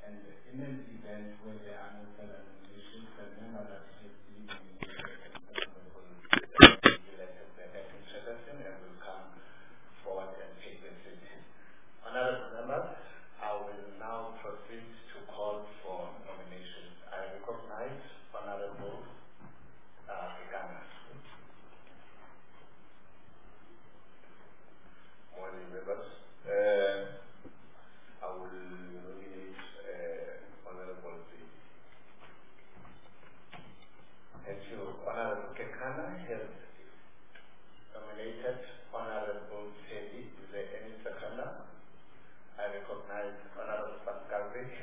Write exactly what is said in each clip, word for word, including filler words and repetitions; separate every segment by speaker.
Speaker 1: And in an event where there are no further nominations, the member that has been nominated will be elected the acting chairperson and will come forward and take the seat. Honorable members, I will now proceed to call for nominations. I recognize Honorable uh, Kekana. Morning, members. Uh, I will nominate uh, Honorable Z. Thank you. Honorable Kekana has nominated Honorable Teddy. Is there any seconder? I recognize Honorable Pascal Vick.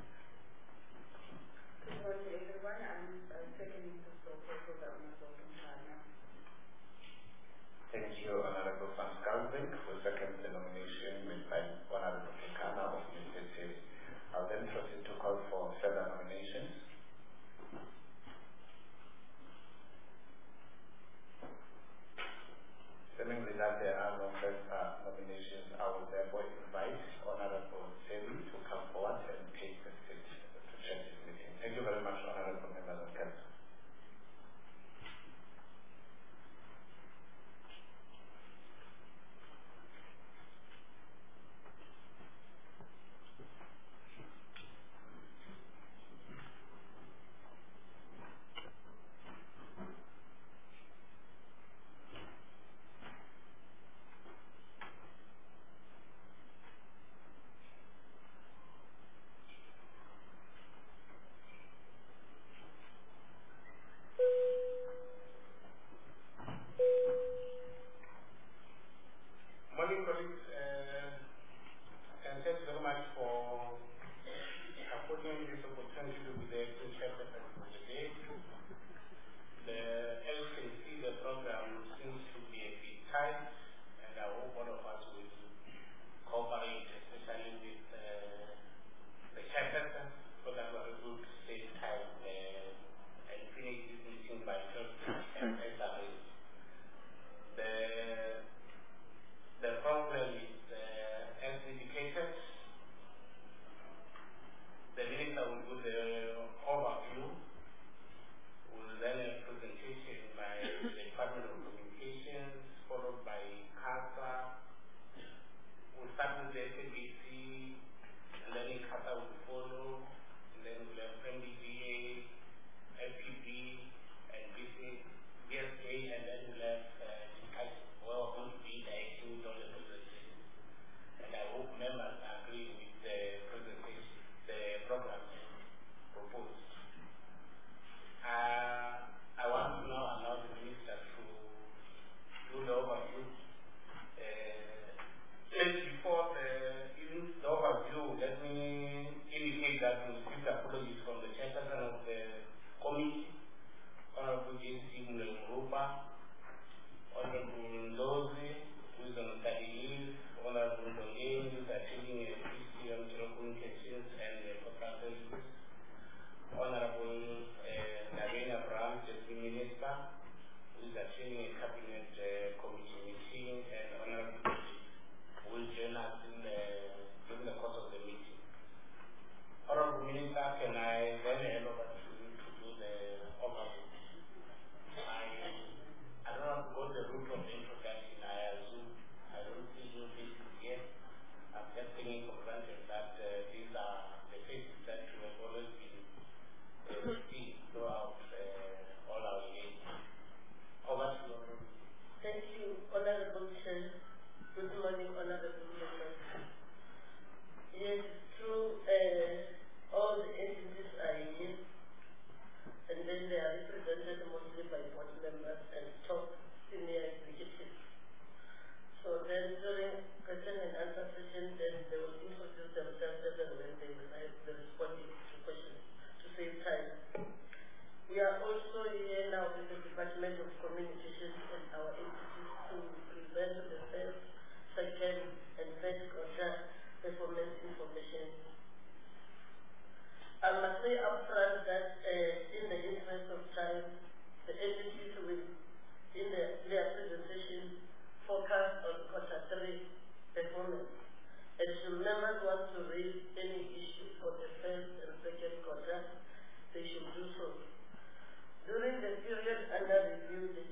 Speaker 2: Good morning, everyone. I'm uh, seconding the proposal that we vote on now.
Speaker 1: Thank you, Honorable Pascal Vick, who seconds the nomination made by Honorable Kekana of Mister Teddy. I'll then proceed to call for further nominations. Seemingly that there are no further nominations, I will therefore invite Honorable Teddy to come forward and take the seat to chair this meeting. Thank you very much, Honorable Members of Council. Morning, colleagues, uh, and thanks very much for affording this opportunity to be the acting chairperson for the day. The, as you can see, the program seems to be a bit tight, and I hope all of us will cooperate, especially with uh, the chairperson, so that we're able to save time uh, and finish this meeting by twelve and as arranged. The The program is uh, as indicated. The minister will do the overview. Will then have a presentation by the Department of Communications, followed by CASA. We'll start with the S A B C, and then CASA will follow, and then we'll have M D G A, F P B, and B S A, and then we'll have uh, discussion. Well, going to be directing all the presentation. And I hope members agree with the presentation, the program proposed. Uh, I want to now allow the minister to do the overview. Uh, just before the, even the overview, let me indicate that we received apologies from the chairperson of the committee, Honorable J C Murupa, Honorable Ndozi, who is on study leave, Honorable Ndongeni, who is attending a P C on telecommunications and uh, postal services, Honorable uh, Naveen Abraham, Deputy Minister, who is attending a cabinet uh, committee meeting, and Honorable who will join us in the, during the course of the meeting. Honorable Minister, can I then hand over to you to do the overview? I I don't want to go the route of introduction. I assume I don't see you faces yet. I'm just taking for granted that uh, these are the faces that we have always been uh, seeing throughout uh, all our years. Over to you, Honorable.
Speaker 3: Thank you, Honorable Chair. Good morning, Honorable Members. Yes, it's true, uh, all the entities are here, and then they are represented mostly by board members and top senior executives. So then during question and answer session, then they will introduce themselves as and when they will have the responding to questions to save time. We are also here now with the Department of Communications and our entities to present the first, second, and third quarter performance information. I must say upfront that uh, in the interest of time, the entities will, in the, their presentation, focus on quarter three performance. And should members want to raise any issue for the first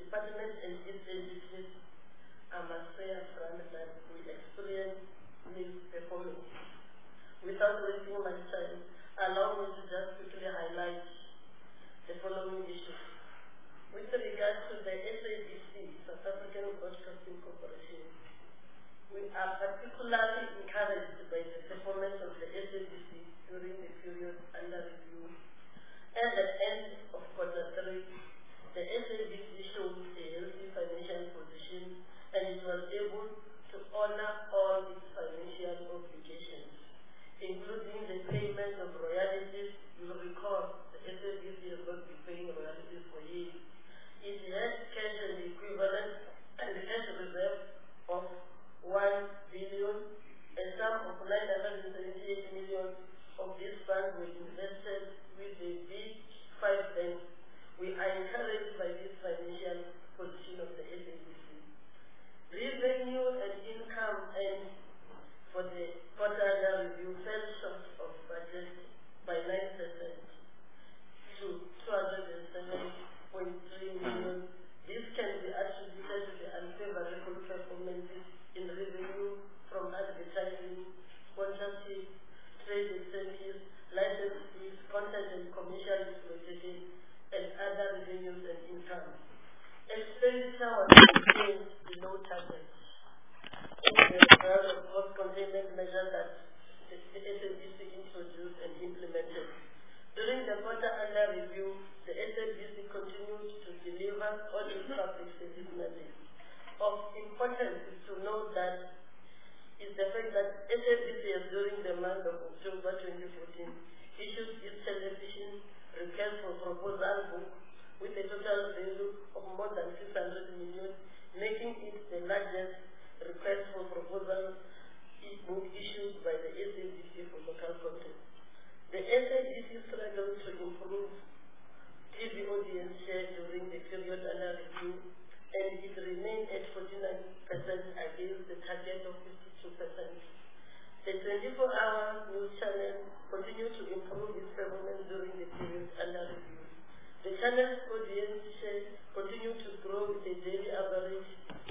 Speaker 3: department and its entities, I must say upfront that we experience misperformance. Without wasting much time, allow me to just quickly highlight the following issues. With regard to the S A B C, South African Broadcasting Corporation, we are particularly encouraged by the performance of the S A B C during the period under review. At the end of quarter three, the S A B C showed a healthy financial position and it was able to honor all its financial obligations, including the payment of royalties. You will recall the S A B C has not been paying royalties for years. It had cash and equivalent and cash reserve of one billion, a sum of nine hundred seventy-eight million of these funds were invested with the big five banks. We are encouraged by this financial position of the S A B C. Revenue and income and for the quarter under review fell short of budget by nine percent to two hundred seven point three million. This can be attributed to the unfavorable performances in revenue from advertising, sponsorship, trade incentives, license fees, content and commercial exploitation, and other revenues and income. Expenditure was maintained below target. In the result of cost containment measures that the S A B C introduced and implemented. During the quarter under review, the S A B C continued to deliver on its public service mandate. Of importance is to note that is the fact that S A B C has during the month of October twenty fourteen issued its television request for proposal book with a total value of more than six hundred million, making it the largest request for proposal book issued by the S A B C for local content. The S A B C struggled to improve T V audience share during the period under review, and it remained at forty-nine percent against the target of fifty-two percent. The twenty-four hour news channel continued to improve its performance during the period under review. The channel's audience share continued to grow with a daily average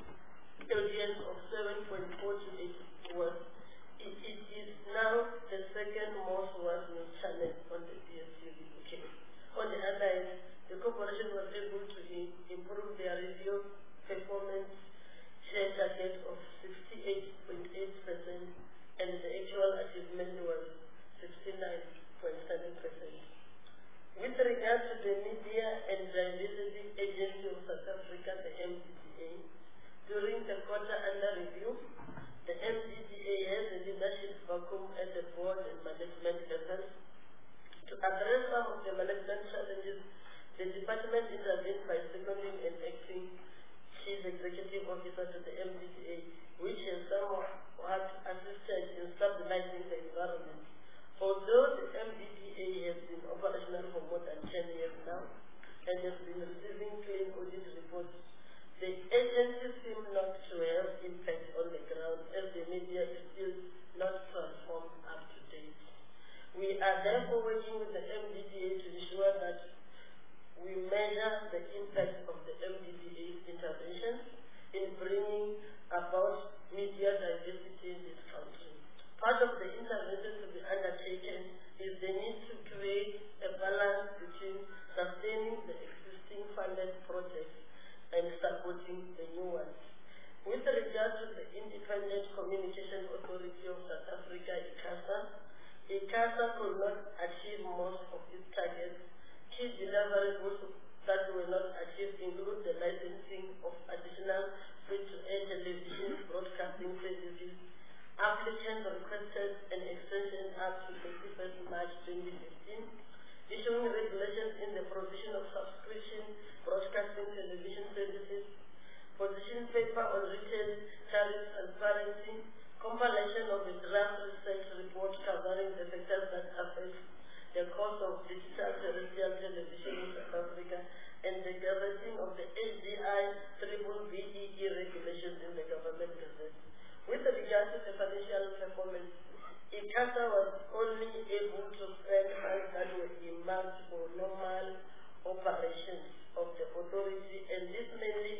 Speaker 3: audience of seven point four to eight was. It, it is now the second most watched news channel on the D S T V. Okay. On the other hand, the corporation was able to in, improve their review performance share target of sixty-eight point eight percent, and the actual achievement was sixty-nine point seven percent. With regard to the Media and Diversity Agency of South Africa, the M D D A, during the quarter under review, the M D D A has a leadership vacuum at the board and management level. To address some of the management challenges, the department intervened by seconding and acting chief executive officer to the M D D A, which has somewhat assisted in stabilizing the environment. Although the M D D A has been operational for more than ten years now and has been receiving clean audit reports, the agency seems not to have impact on the ground as the media is still not transformed up to date. We are therefore working with the M D D A to ensure that we measure the impact of the M D D A's interventions in bringing about media diversity in this country. Part of the intervention to be undertaken is the need to create a balance between sustaining the existing funded projects and supporting the new ones. With regard to the Independent Communication Authority of South Africa, ICASA, ICASA could not achieve most of its targets. Key deliverables that were not achieved include the licensing of additional free-to-air television broadcasting services. Applicants requested an extension up to thirty-first March twenty fifteen, issuing regulations in the provision of subscription broadcasting television services, position paper on retail tariff transparency, compilation of a draft research report covering the sectors that affect the cost of digital terrestrial television in South Africa, and the gazetting of the H D I triple B E E regulations in the government gazette. With regard to the financial performance, ICASA was only able to spend funds that were earmarked for normal operations of the authority, and this mainly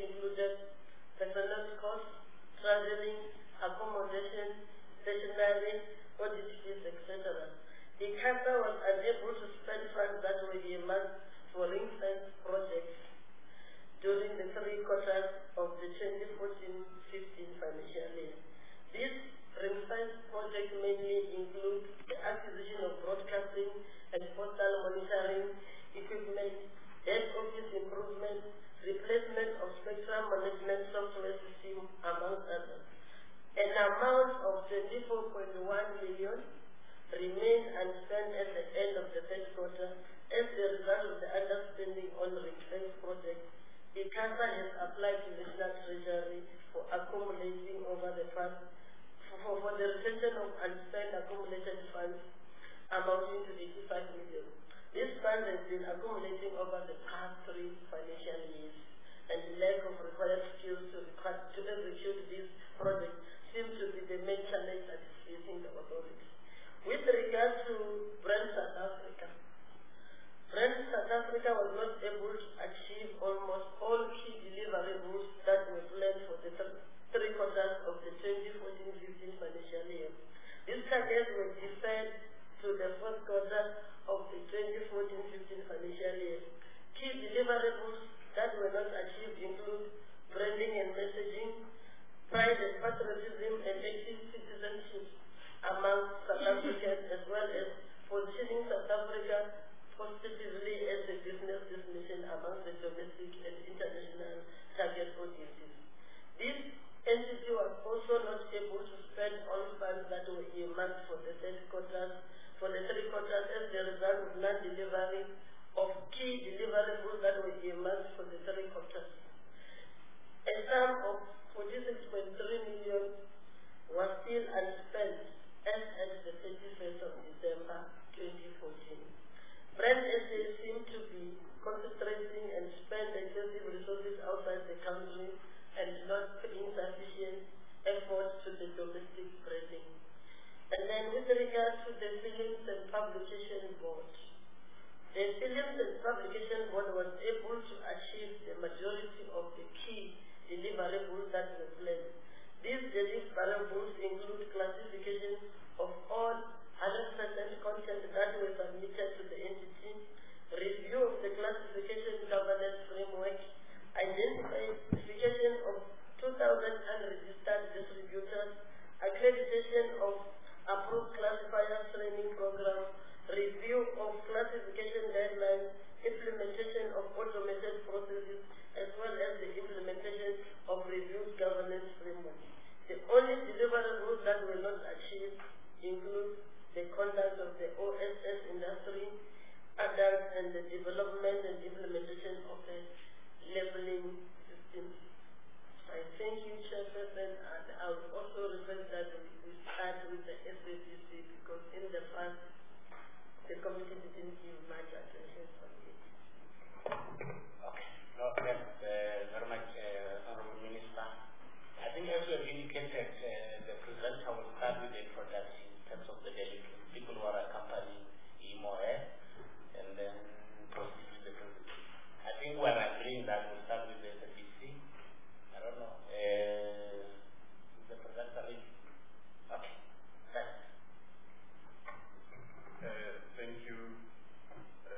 Speaker 3: et cetera. The ICASA was unable to spend funds that were earmarked for ring-fence projects during the three quarters of the twenty fourteen fifteen financial year. These ring-fence projects mainly include the acquisition of broadcasting and postal monitoring equipment, head office improvement, replacement of spectrum management software system, among others. An amount of twenty-four point one million remained unspent at the end of the third quarter as a result of the underspending on ring-fence projects. The ICASA has applied to the National Treasury for accumulating over the past for, for the retention of unspent accumulated funds amounting to eighty-five million. This fund has been accumulating over the past three financial years, and the lack of required skills to, to execute these projects seems to be the main challenge that is facing the authorities. With regard to Brand South Africa, Brand South Africa was not able to achieve almost all key deliverables that were planned for the th three quarters of the twenty fourteen fifteen financial year. These targets were deferred to the fourth quarter of the twenty fourteen fifteen financial year. Key deliverables that were not achieved include branding and messaging, pride and patriotism, and active citizenship among South Africans, as well as positioning South Africa positively as a business destination among the domestic and international target audiences. This entity was also not able to spend all funds that were earmarked for the third quarters, for the three quarters as a result of non-delivery of key deliverables that were earmarked for the three quarters. A sum of forty-six point three million was still unspent as at the thirty-first of December twenty fourteen. Brand S A seemed to be concentrating and spend excessive resources outside the country and not putting sufficient effort to the domestic branding. And then with regard to the Films and Publication Board, the Films and Publication Board was able to achieve the majority of the key deliverables that were planned. These deliverables include classification of all one hundred percent content that were submitted to the entity, review of the classification governance framework, identification of two thousand unregistered distributors, accreditation of approved classifiers training program, review of classification guidelines, implementation of automated processes, as well as the implementation of review governance framework. The only deliverables that were not achieved include the conduct of the O S S industry, adults, and the development and implementation of the labeling system. I thank you, Chairperson, and I would also request that we start with the S A C C because in the past the committee didn't give much attention to it.
Speaker 1: Okay. No, thanks uh, very much, uh, Honorable Minister. I think as you have indicated, uh, the presenter will start with the introduction in terms of the delegates, people who are accompanying him or her, and then proceed to the presentation. I think we're agreeing that we'll start with the S A B C. I don't know. Uh, is the presenter ready? Okay. Thanks.
Speaker 4: Uh, thank you, uh,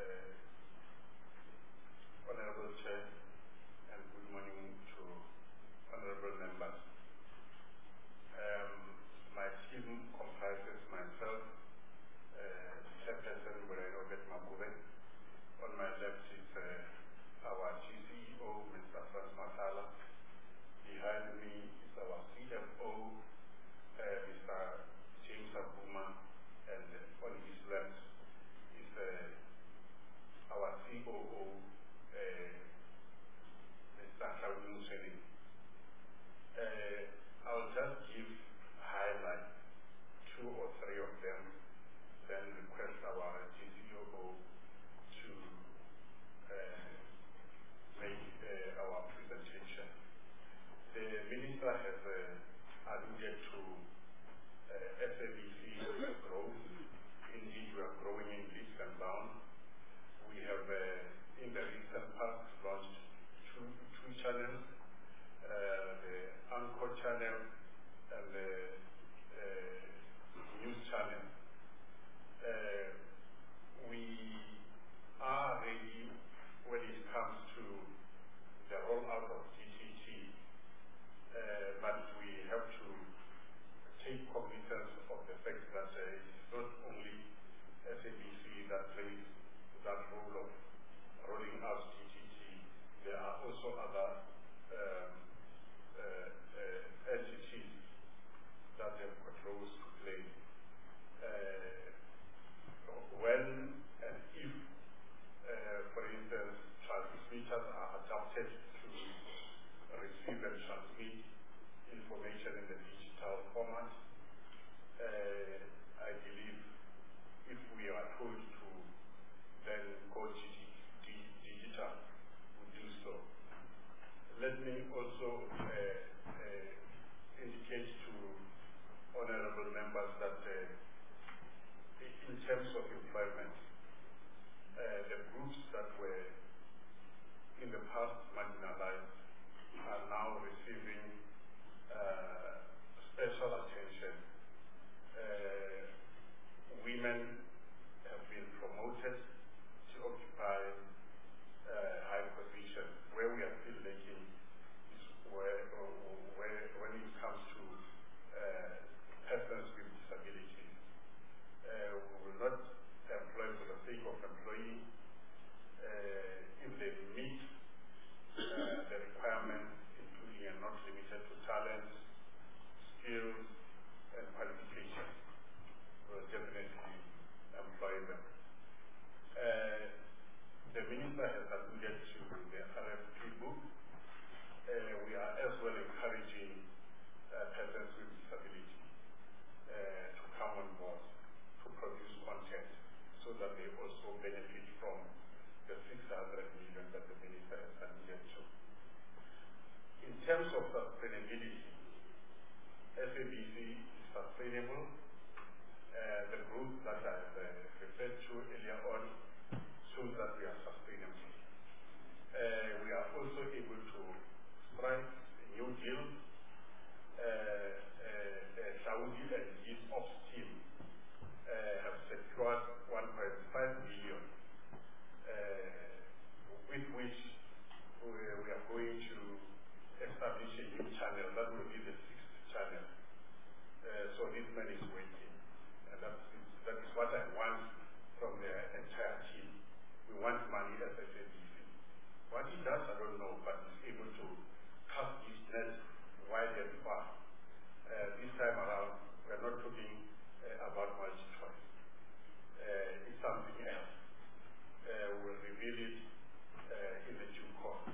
Speaker 4: women have been promoted to occupy uh, high positions. Where we are still lacking is where, where when it comes to uh, persons with disabilities. Uh, we will not employ for the sake of employing uh, if they meet uh, the requirements, including and not limited to talent, skills, and qualifications. We'll definitely employ them. Uh, the Minister has alluded to the R F P book. Uh, we are as well encouraging uh, persons with disability uh, to come on board to produce content so that they also benefit from the six hundred million that the Minister has alluded to. In terms of sustainability, S A B C is sustainable. Uh, the growth that I uh, referred to earlier on shows that we are sustainable. Uh, we are also able to strike a new deal. Uh, uh, uh, Saudi and his ops team uh, have secured one point five billion, uh, with which we, we are going to establish a new channel. That will be the sixth channel. Uh, so this man is waiting. And that is, that is what I want from the entire team. We want money as I said. What he does, I don't know, but he's able to cast his net wide and far. Uh, this time around, we're not talking uh, about multi-choice. Uh, it's something else. Uh, we'll reveal it uh, in the due course.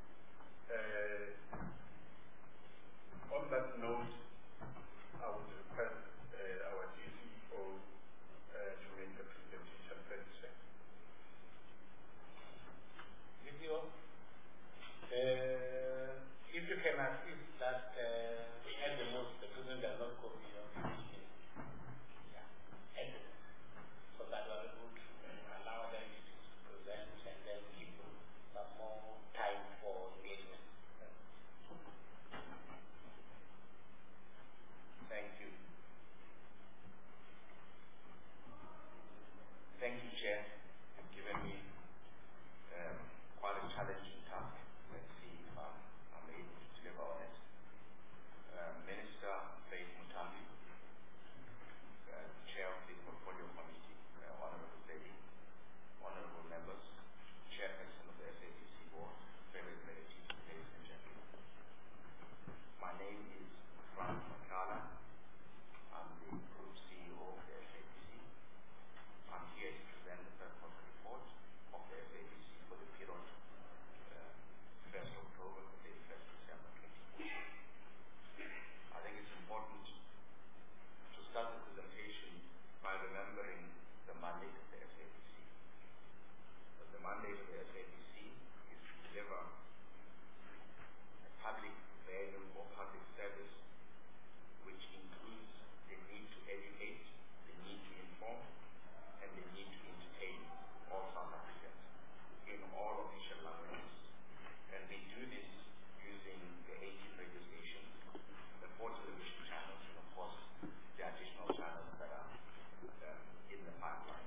Speaker 4: Uh, on that note, I would request uh, our D C E O uh, to make the presentation. Thank you, sir.
Speaker 1: Video. Uh, if you can assist that uh, at the most the person does not copy your presentation. Yeah. At the most. So that we are able to allow them to present and then give some more time for engagement. Thank you. Thank you, Chair. You've given me um, quite a challenging task. Let's see if I'm, I'm able to deliver on it. Uh, Minister Faith Mutambi, uh, Chair of the Portfolio Committee, uh, Honorable Lady, Honorable Members, Chairperson of the S A B C Board, fellow relatives, ladies and gentlemen. My name is Frank Makala. I'm the Group C E O of the S A B C. I'm here to present the third quarter report of the S A B C for the period uh, first October to thirty-first December twenty fourteen. I think it's important to start the presentation by remembering the mandate of the S A B C. But the mandate of the S A B C is to deliver a public value or public service which includes the need to educate, the need to inform, and the need to entertain all South Africans in all official languages. And we do this using the eighteen radio stations, the four television channels, and of course the additional channels that are um, in the pipeline.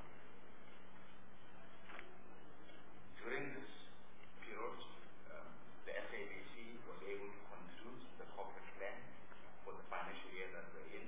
Speaker 1: During this period, um, the S A B C was able to conclude the corporate plan for the financial year that we're in.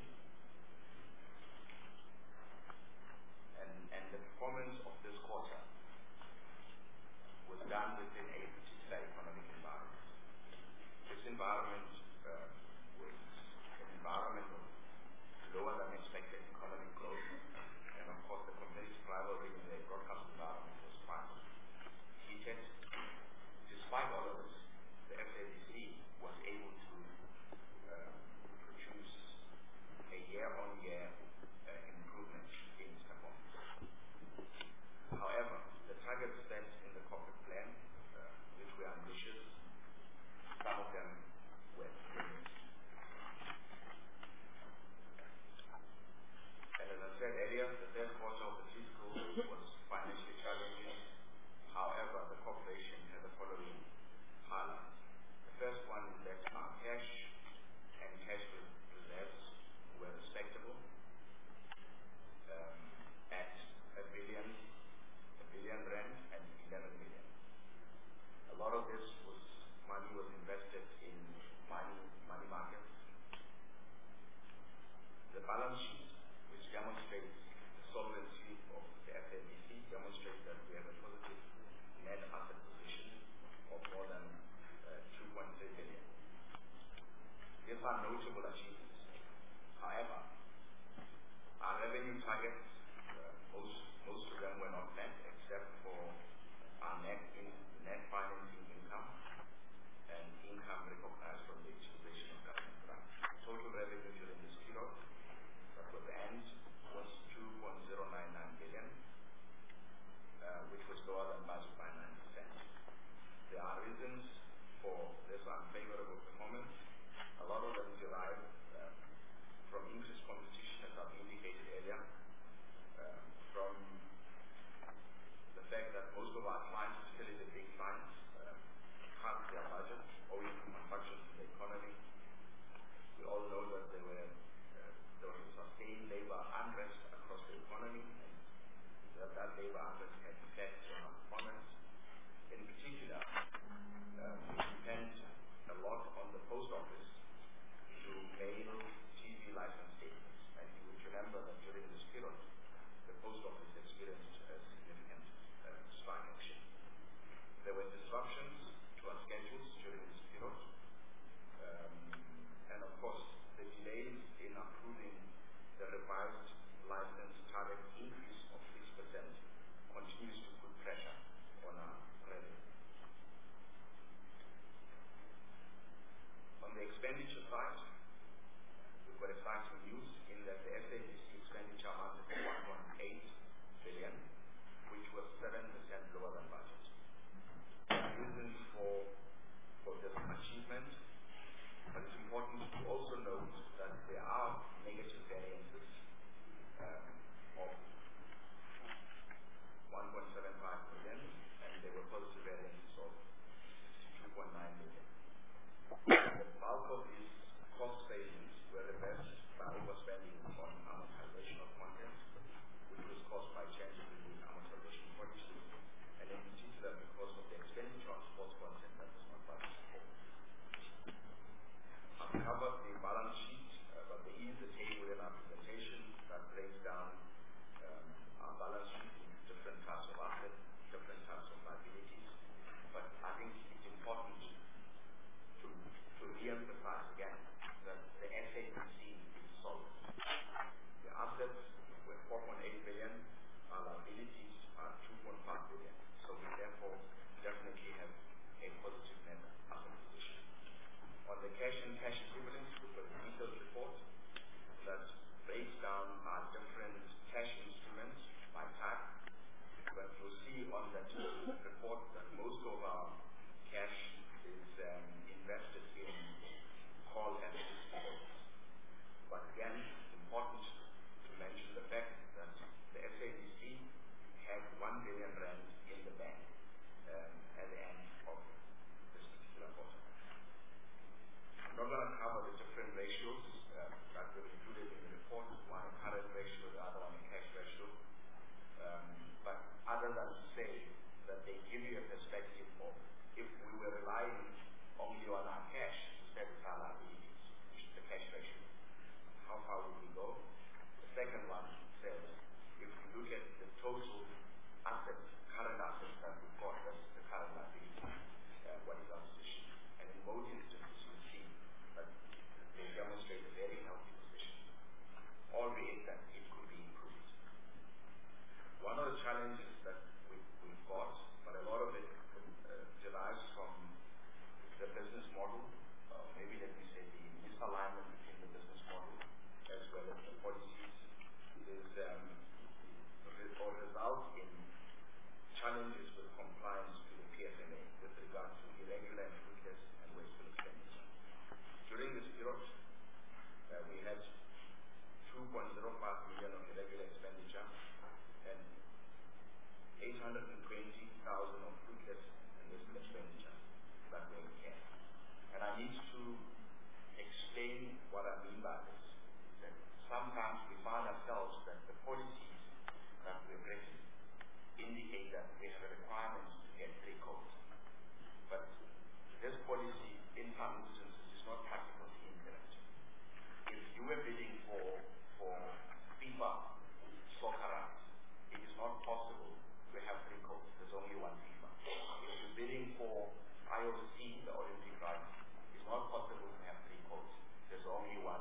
Speaker 1: And, and the performance of this quarter was done within a particular economic environment. This environment uh, was an environment of lower than expected economic growth, and of course the competitive rivalry in the broadcast environment was quite heated. Despite all of this, the S A B C was able to uh, produce a year-on-year uh, improvement in its performance. However, the targets set in the corporate plan, uh, which were ambitious, some of them were missed. And as I said earlier, the third quarter of the fiscal was financially challenging. However, the corporation had the following highlights. The first one is that our cash and cash reserves were respectable. Um,
Speaker 5: notable achievements. However, our revenue targets, uh, most, most of them were not met except for our net, in, net financing income and income recognized from the utilization of government grants. Total revenue during this period, that was the end, was two point zero nine nine billion, uh, which was lower than budget by nine percent. There are reasons for this unfavorable performance. A lot of them derive uh, from increased competition, as I've indicated earlier, uh, from the fact that most of our clients, particularly the big clients, uh, cut their budgets owing to contractions in the economy. We all know that there were uh, there was a sustained labor unrest across the economy, and that, that labor unrest had effects on our performance. In particular, uh, we depend a lot on the post office to mail T V license statements. And you would remember that during this period, the post office experienced a significant uh, strike action. There were disruptions to our schedules during this period. Um, and of course, the delays in approving the revised license target increase of six percent continues to put pressure on our revenue. On the expenditure side, we've got exciting news in that the S A B C expenditure amounted to one point eight billion, which was seven percent lower than budget. Reasons for, for this achievement, but it's important to also note that there are negative variances um, of one point seven five billion, and there were positive variances of two point nine billion. The bulk of these cost savings were reversed by overspending on amortization of content, which was caused by changes in the amortization policy, and in particular because of the expenditure on sports content that was not budgeted for. I've covered the balance sheet, uh, but there is a table in our presentation that breaks down um, our balance sheet into different types of assets, different types of liabilities. But I think it's important to, to re-emphasize again that the S A B C is solid. The assets were four point eight billion, our liabilities are two point five billion. So we therefore definitely have a positive net asset position. On the cash and cash equivalents, we've got a detailed report that breaks down our different cash instruments by type. But you'll see on that report that most of our cash is um, invested in call and fixed deposits. But again, it's important to mention the fact that the S A B C had one billion rand in the bank um, at the end of this particular quarter. I'm not going to cover the different ratios uh, that were included in the report, one a current ratio, the other one a cash ratio. Um, but other than to say that they give you a perspective of if we were relying only on our cash to service our liabilities, which is the cash ratio, how far would we go? The second one says if we look at the total assets, current assets that we've got versus the current liabilities, uh, what is our position? And in both instances, you see that they demonstrate a very healthy position, albeit that it could be improved. One of the challenges that we, we've got, but a lot of it uh, derives from the business model, uh, maybe let me say the misalignment between the business model as well as the policies, is um, or results in challenges with compliance to the P F M A with regard to irregular and fruitless and wasteful expenditure. During this period, uh, we had two point zero five million of irregular expenditure and eight hundred twenty thousand of fruitless and wasteful expenditure that were incurred. And I need to explain what I mean by this. That sometimes we find ourselves that the policies that we've written indicate that we have a requirement to get three codes. But this policy, in some instances, is not practical to implement. If you were bidding for, for FIFA soccer rights, it is not possible to have three codes. There's only one FIFA. If you're bidding for I O C, the Olympic rights, it's not possible to have three codes. There's only one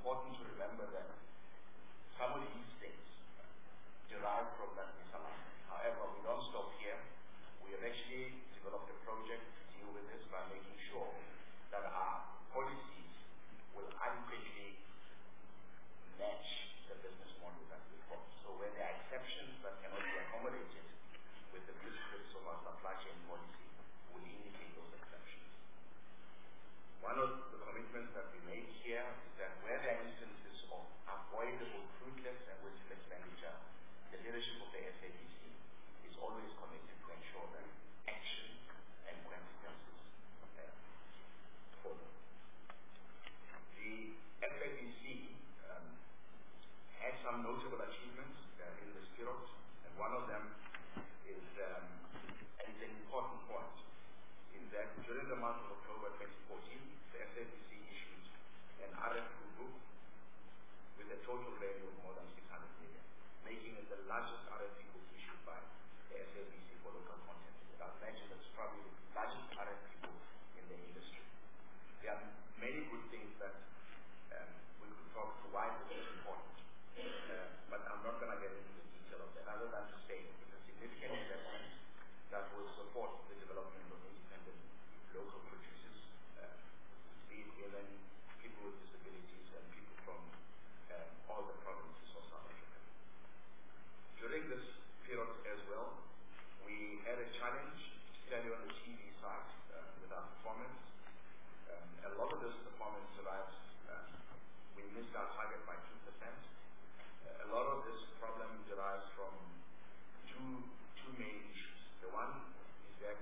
Speaker 5: important to remember that some of these things derive from that misalignment. However, we don't stop here. We have actually developed a project to deal with this by making sure that our policies will adequately match the business model that we've got. So where there are exceptions that cannot be accommodated with the prescripts of our supply chain policy, we'll indicate those exceptions. One of the commitments that we make here is that where there are instances of avoidable, fruitless and wasteful expenditure, the leadership of the S A B C is always committed to ensure that action and consequences uh, follow. The S A B C um, had some notable achievements uh, in this period, and one of them is, um, and it's an important point, is that during the month of October twenty fourteen, the S A B C issued an R F Q book with a total value of more than six hundred million, making it the largest R F Q book issued by the S A B C for local content. I imagine that's probably the largest R F Q book in the industry. There are many good things that um, we could talk to why this is important, uh, but I'm not going to get into the detail of that, other than to say it's a significant investment that will support the development of independent local producers, uh, be it women, people with disabilities, and people from um, all the provinces of South Africa. During this period as well, we had a challenge, particularly on the T V side, uh, with our performance. Um, a lot of this performance derives, um, we missed our target by two percent. Uh, a lot of this problem derives from two, two main issues. The one is that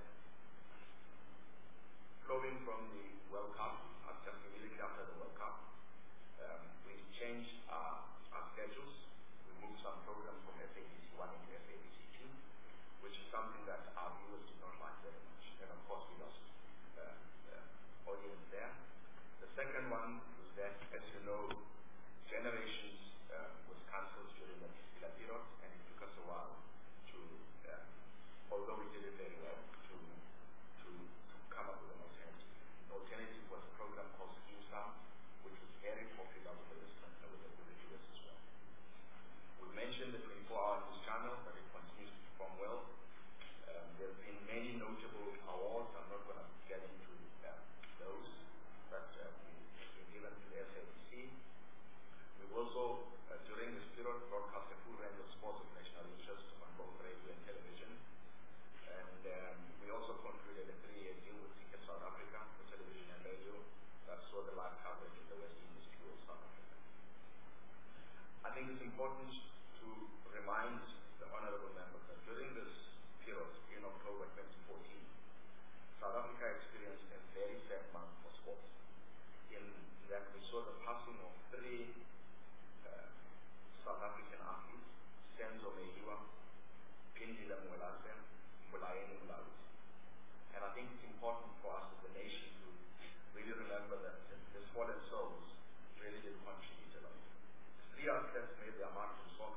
Speaker 5: flowing from the World Cup, uh, just immediately after the World Cup, um, we changed our, our schedules. We moved some programs from S A B C one into S A B C two, which is something that our viewers did not like very much. And of course, we lost uh, uh, audience there. The second one was that, as you know, Generations uh, was cancelled during that particular period, and it took us a while to, uh, although we did it very well, to, to, to come up with an alternative. The alternative was a program called Scheme Sound, which was very popular with the listeners and with the, with the viewers as well. We mentioned the twenty-four hour news channel, but it continues to perform well. Um, there have been many notable awards. I'm not going to get into uh, those, but uh, we've been given to the S A B C. We've also, uh, during this period, broadcast a full range of sports of national interest on both radio and television. And um, we also concluded a three-year deal with Ticket South Africa for television and radio that saw the live coverage of the West Indies tour of South Africa. I think it's important to remind the honorable members that during this period, in October twenty fourteen, South Africa experienced a very sad month for sports, in that we saw the passing of three uh, South African athletes, Senzo Mehiwa, Pindile Mwelase, Mbulayeni Mulawi. And I think it's important for us as a nation to really remember that the fallen souls really did contribute a lot. Three athletes made their mark in sport.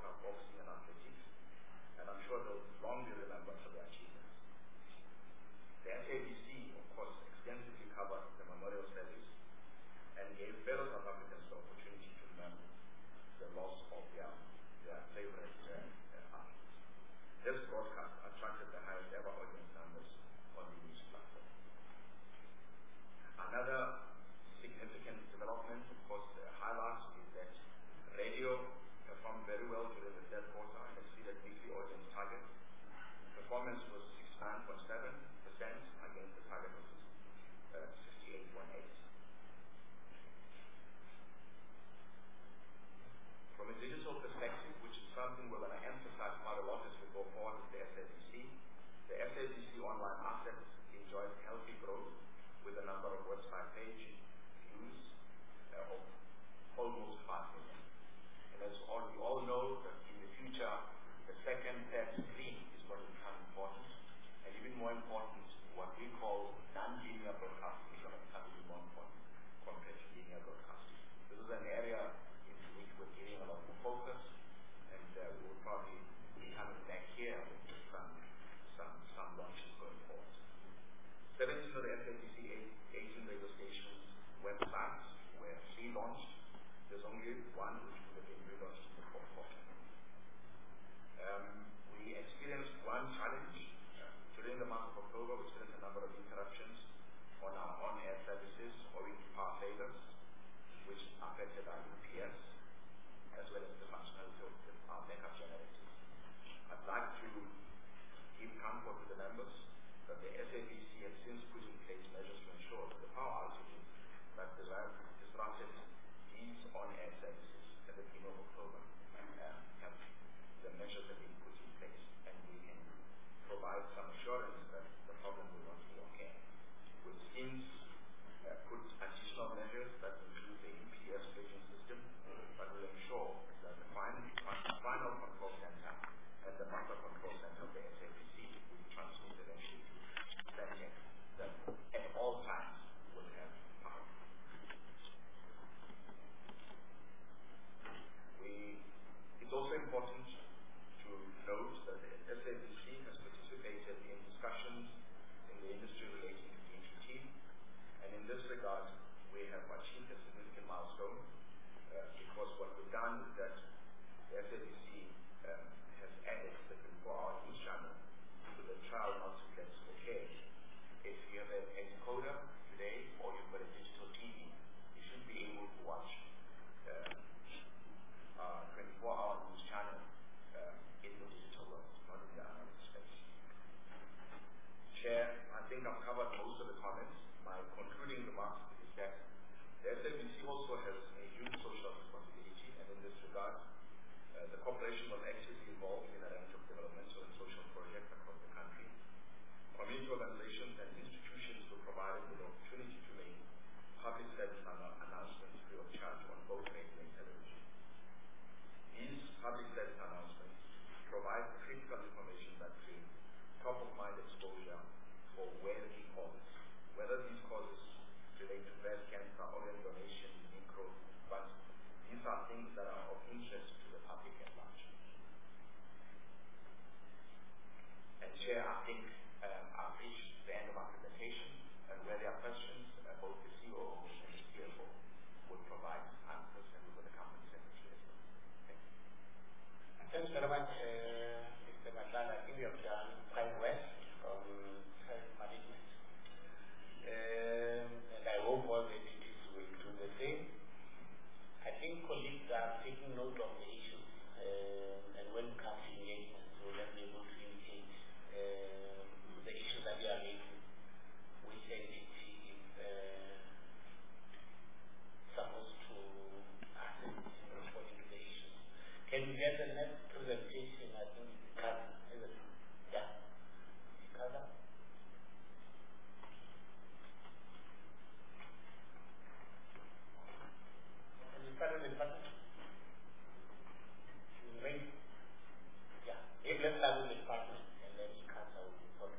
Speaker 5: only one which would have been relaunched in the fourth quarter. Um, we experienced one challenge uh, during the month of October. We experienced a number of interruptions on our on-air services owing to power failures, which affected our U P S as well as the functionality of the, our backup generators. I'd like to give comfort to the members that the S A B C has since put in place measures to ensure that the power outages that disrupted these on-air services at the beginning of October uh, have the measures have been put in place, and we can provide some assurance that the problem will not be okay. We've since uh, put additional measures that include the U P S paging system, but will ensure that the final, final control center and the master control center of the S A B C will be transmitted eventually to Centec that at all times will have power. We, it's also important to note that the S A B C has participated in discussions in the industry relating to D T T, and in this regard, we have achieved a significant milestone uh, because what we've done is that the S A B C um, has added the twenty-four hour news channel to the trial multiplex okay. If you have a, a decoder today or you've got a digital T V, you should be able to watch uh, uh, twenty-four hour news channel uh, in the digital world, not in the analog space. Chair, I think I've covered most of the comments. My concluding remarks is that the S A B C also has a huge social responsibility, and in this regard, uh, the corporation was actively involved in a range of developmental and social projects across the country. Community organizations and institutions were provided with the opportunity to make public service announcements free of charge on both radio and television. These public service announcements provide critical information that creates top-of-mind exposure for worthy causes, whether these causes relate to breast cancer, organ donation, micro, but these are things that are of interest to the public at large. And Chair, I think um, I've reached the end of my presentation, and where there are questions, uh, both the C O O and the C F O will provide answers, and we're going to come and secretary as well. Thank you.
Speaker 1: Thanks very much, uh, Mister Matlan. I think you have done quite well from health management. Um, and I hope all the entities will do the same. I think colleagues are taking note of the issues, um, and when it comes to engagement, so let me able to indicate um, the issues that we are raising, which entity is uh, supposed to assist in responding to the issues. Can we get the next presentation? I think it's Kaza, is it? Yeah. Kaza? Start with the button. Right. Yeah. If let's start with the department and then it comes out with the product.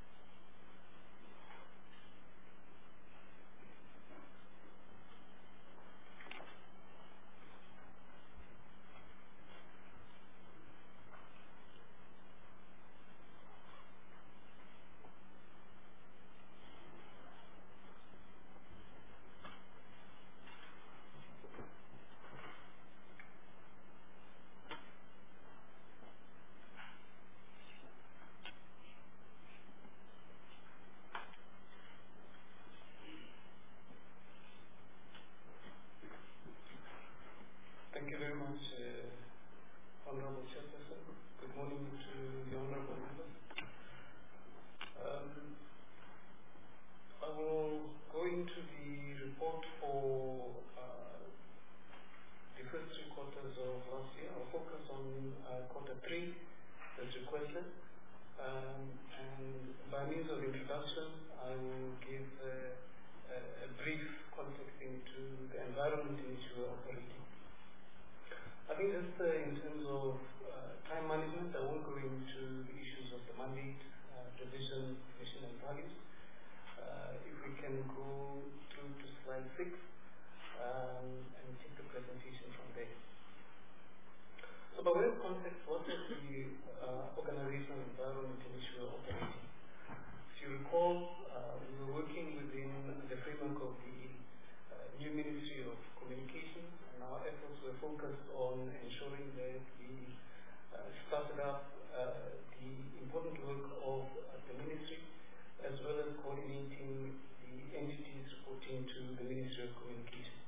Speaker 6: Thank you very much, uh, Honorable Chairperson. Good morning to the Honorable members. Um, I will go into the report for uh, the first three quarters of last year. I'll focus on uh, quarter three, as requested. Um, and by means of introduction, I will give uh, a, a brief context into the environment in which we are operating. I think just uh, in terms of uh, time management, I won't go into the issues of the mandate, uh, revision, mission and values. Uh, if we can go through to slide six um, and take the presentation from there. So by way of context, what is the uh, organizational environment in which we are operating? If you recall, uh, we were working within the framework of the uh, new Ministry of Communications, and our efforts of Communication.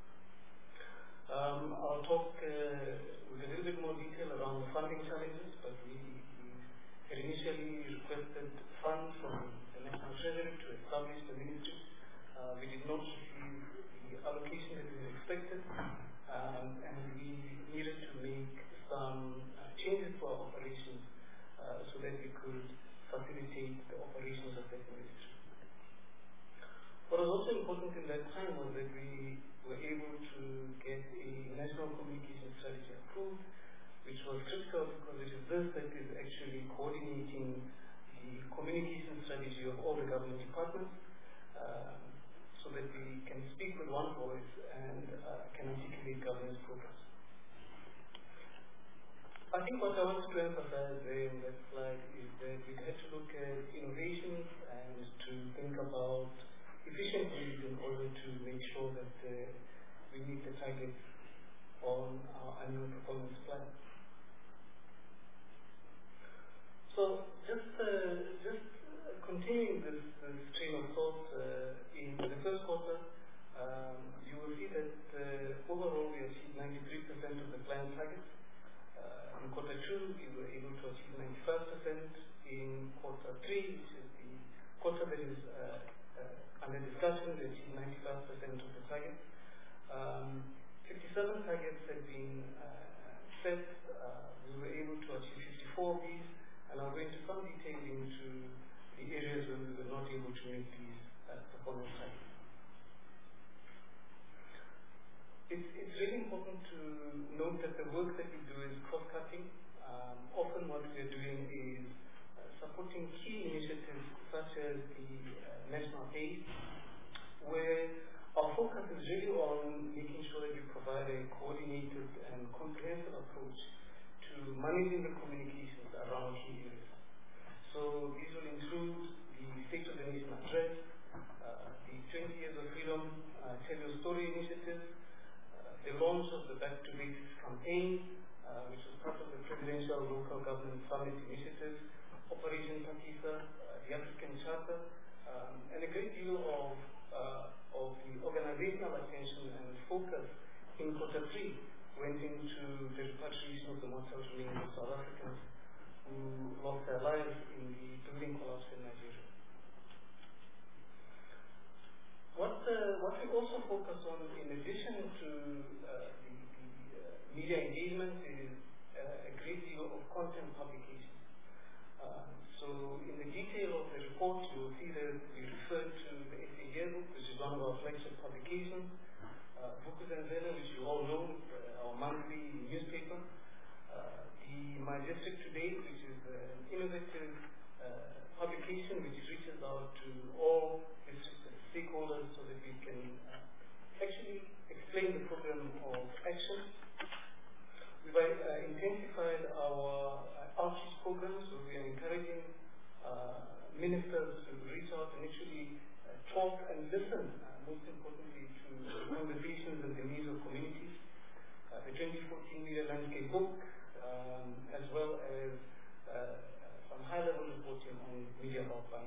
Speaker 6: Um, I'll talk uh, with a little bit more detail around the funding challenges, but we, we had initially requested funds from the National Treasury to establish the ministry. Uh, we did not receive the allocation that we had expected, um, and we needed to make some uh, changes to our operations uh, so that we could facilitate the operations of that ministry. What was also important in that time was that we were able to get a national communication strategy approved, which was critical because it is this that is actually coordinating the communication strategy of all the government departments, um, so that we can speak with one voice and uh, can articulate governance programs. I think what I want to emphasize there in that slide is that we had to look at innovations and to think about efficient ways in order to make sure that uh, we meet the targets on our annual performance plan. So just uh, just uh, continuing this, this train of thought, uh, in the first quarter, um, you will see that uh, overall we achieved ninety-three percent of the planned targets. Uh, in quarter two, we were able to achieve ninety-five percent. In quarter three, which is the quarter that is uh, uh, under discussion, we achieved ninety-five percent of the targets. Um, fifty-seven targets had been uh, set. Uh, we were able to achieve fifty-four of these, and I'll go into some detail into the areas where we were not able to meet these uh, performance targets. It's, it's really important to note that the work that we do is cross-cutting. Um, often what we are doing is uh, supporting key initiatives such as the uh, National Aid, where our focus is really on making sure that we provide a coordinated and comprehensive approach to managing the communications around key areas. So these will include the State of the Nation Address, uh, the twenty Years of Freedom uh, Tell Your Story initiative, the launch of the Back to Basics campaign, uh, which was part of the Presidential Local Government Summit Initiative, Operation Takisa, uh, the African Charter, um, and a great deal of, uh, of the organizational attention and focus in quarter three went into the repatriation of the mortal remains of South Africans who lost their lives in the building collapse in Nigeria. What, uh, what we also focus on, in addition to uh, the, the uh, media engagement, is uh, a great deal of content publication. Uh, so in the detail of the report, you will see that we refer to the S A Yearbook, which is one of our flagship publications, uh, Vukuzenzele, which you all know, uh, our monthly newspaper, uh, the My District Today, which is an innovative uh, publication which reaches out to all districts stakeholders so that we can uh, actually explain the program of action. We've uh, intensified our uh, outreach programs, so we are encouraging uh, ministers to reach out and actually uh, talk and listen, uh, most importantly, to conversations and the needs of communities. Uh, the twenty fourteen Media Landscape Book, um, as well as uh, some high-level reporting on media outline.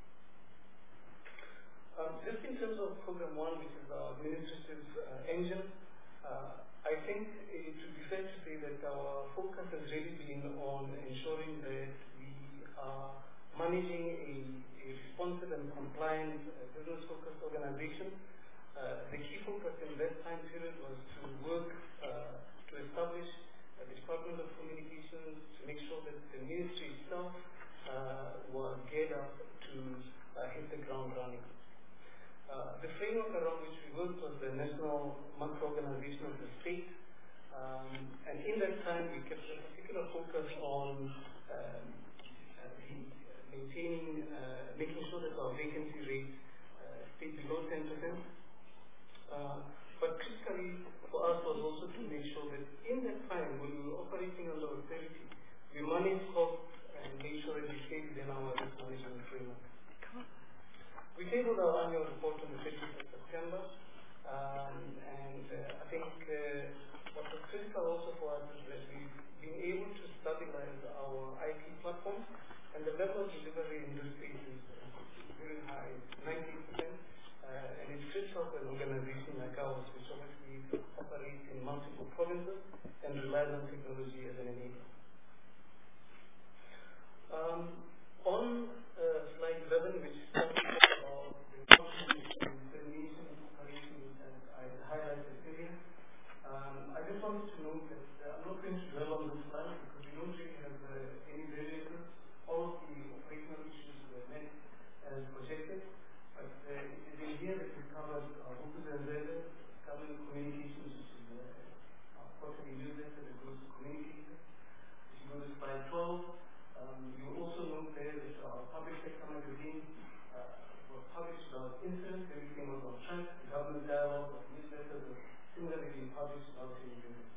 Speaker 6: Um, just in terms of program one, which is our administrative uh, engine, uh, I think it would be fair to say that our focus has really been on ensuring that we are managing a, a responsive and compliant uh, business-focused organization. Uh, the key focus in that time period was to work uh, to establish uh, the Department of Communications, to make sure that the ministry itself uh, was geared up to uh, hit the ground running. Uh, the framework around which we worked was the National Macro Organization of the State, um, and in that time we kept a particular focus on um, uh, the, uh, maintaining, uh, making sure that our vacancy rate uh, stayed below ten percent. Uh, but critically for us was also to make sure that in that time when we were operating under austerity, we managed costs and made sure that we stayed within our risk management framework. We tabled our annual report on the thirtieth of September, um, and uh, I think uh, what was critical also for us is that we've been able to stabilize our I T platform, and the level of delivery in this space is very high, ninety percent, uh, and it's critical for an organization organization like ours, which obviously operates in multiple provinces and relies on technology as an enabler. Um, on uh, slide eleven, which talks about the coordination operations that I highlighted earlier, um, I just wanted to note that uh, I'm not going to dwell on this slide because we don't really have uh, any variances. All of the operational issues were met as projected, but uh, it is in here that we've covered our Open Zenzele, government communications, which is uh, our quarterly newsletter that goes to communicators. If you go to slide twelve, um, you will also note there that our public sector magazine uh, was published without incident, everything was on track, the government dialogue, the newsletters were similarly being published without any incident.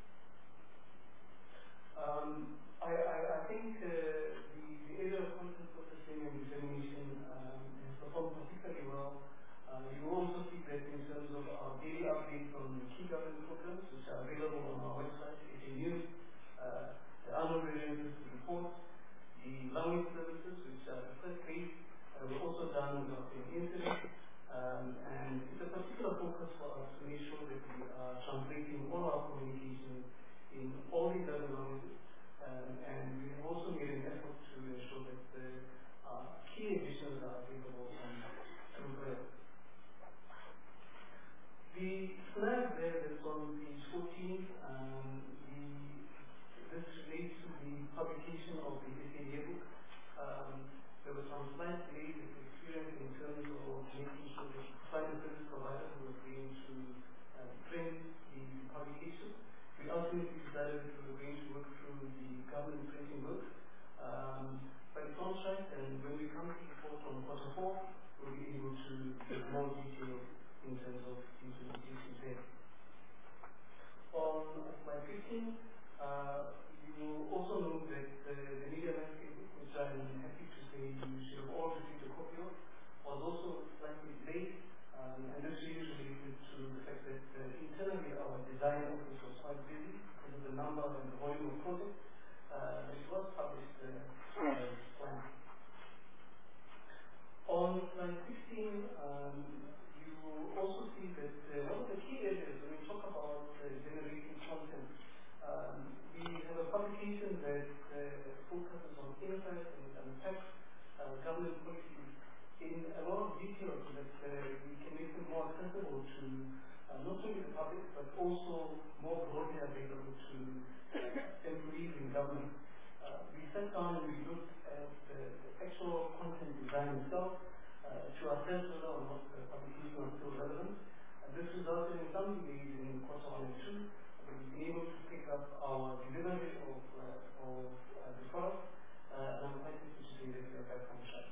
Speaker 6: Um, I, I, I think uh, the, the area of content processing and dissemination um, has performed particularly well. Uh, you will also see that in terms of our daily updates on key government programs, which are available on our website, A T News, uh, the annual variances report, the language services, which are the first page, uh, were also done without any incident. Um, and it's a particular focus for us to make sure that we are translating all our communication in all these other languages. Um, and we have also made an effort to ensure that the uh, key editions are available on through Braille. The slide there that's on page fourteen, um, the, this relates to the publication of the S A yearbook. Um, there were some slight delays that we experienced in terms of making sure that the final service provider who was going to uh, print the publication. We ultimately decided that we were going to work through the government printing work, um, but it's on track, and when we come to the report on quarter four, we'll be able to give more detail in terms of the implementation there. On slide fifteen, uh, you will also note that uh, the media landscape, which I'm happy to say you should have all received a copy of, was also slightly delayed, um, and this really related to the fact that uh, internally our design office was quite busy because of the number and the volume of projects, uh, but it was published uh, as planned. On slide sixteen, um, you will also see that uh, one of the key areas when we talk about uh, generating content, um, we have a publication that uh, focuses on insights and unpacks uh, government policies in a lot of detail so that uh, we can make them more accessible to uh, not only the public but also more broadly available to uh, employees in government. Uh, we sat down and we looked at uh, the actual content design itself uh, to assess whether or not the publication was still relevant. And this resulted in some delays in quarter one and two, but we've been able to pick up our delivery of, uh, of uh, the product, uh, and I'm quite happy to say that we are back on track.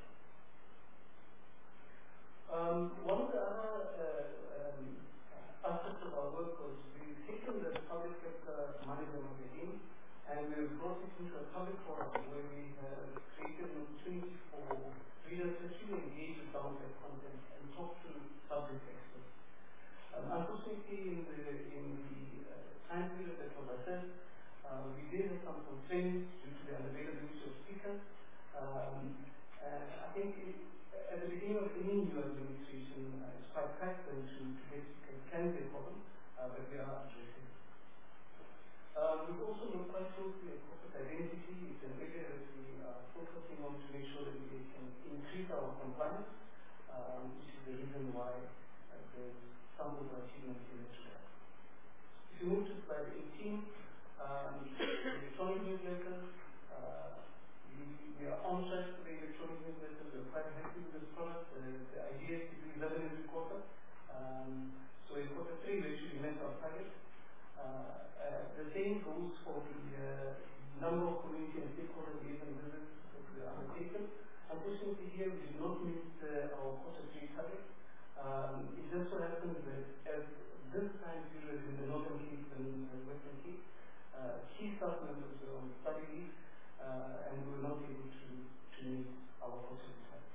Speaker 6: Um, one of the other uh, um, aspects of our work was we've taken the public sector management magazine and we've brought it into a public forum where we have created an opportunity for readers to actually engage with some of their content and talk to subject experts. Um, unfortunately, in the, in the uh, time period that was assessed, uh, we did have some constraints due to the unavailability of speakers. Um, and I think it, at the beginning of any new administration, uh, it's quite taxing to, to get speakers, can be a problem, uh, but we are addressing it. Um, we've also looked quite closely at corporate identity. It's an area that we are focusing on to make sure that we can increase our compliance, um, which is the reason why uh, there's some overachievement in this regard. If you move to slide eighteen, um, electronic newsletters, uh, we, we are on track for the electronic newsletters. We're quite happy with this product. Uh, the idea is to do eleven every quarter. Um, so in quarter three, we actually met our target. Uh, uh, the same goes for the uh, number of community and stakeholder liaison visits that we are undertaken. Unfortunately, here we did not meet uh, our quarter three target. Um, it just so happens that at this time period in the Northern Cape and uh, Western Cape, uh, key staff members were on study leave uh, and we were not able to, to meet our quarter three target.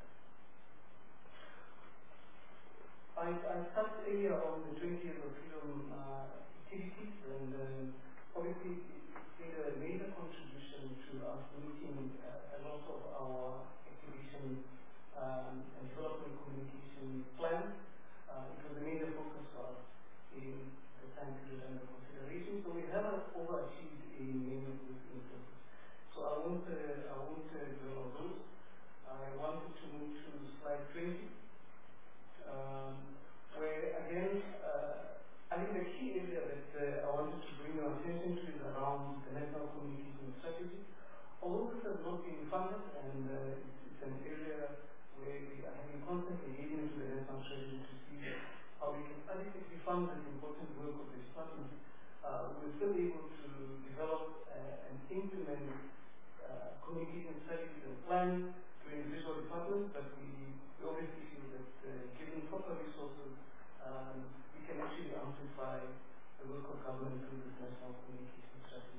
Speaker 6: I, I touched earlier on the twenty years of freedom uh, activities, and uh, obviously it made a major contribution to us meeting uh, a lot of our activation um, and development communication plans. Uh, it was a major focus for us. time period under consideration. So we haven't overachieved in many of those instances. So I won't, uh, I won't uh, dwell on those. I wanted to move to slide twenty, um, where again, uh, I think the key area that uh, I wanted to bring your attention to is around the national communication strategy. Although this has not been funded, and uh, it's, it's an area where we are having constant engagement with the national treasury to see how we can adequately fund the important work of the department, uh, we're still able to develop uh, and implement uh, communication strategies and plans to individual departments, but we, we obviously feel that uh, given proper resources, um, we can actually amplify the work of government through this national communication strategy.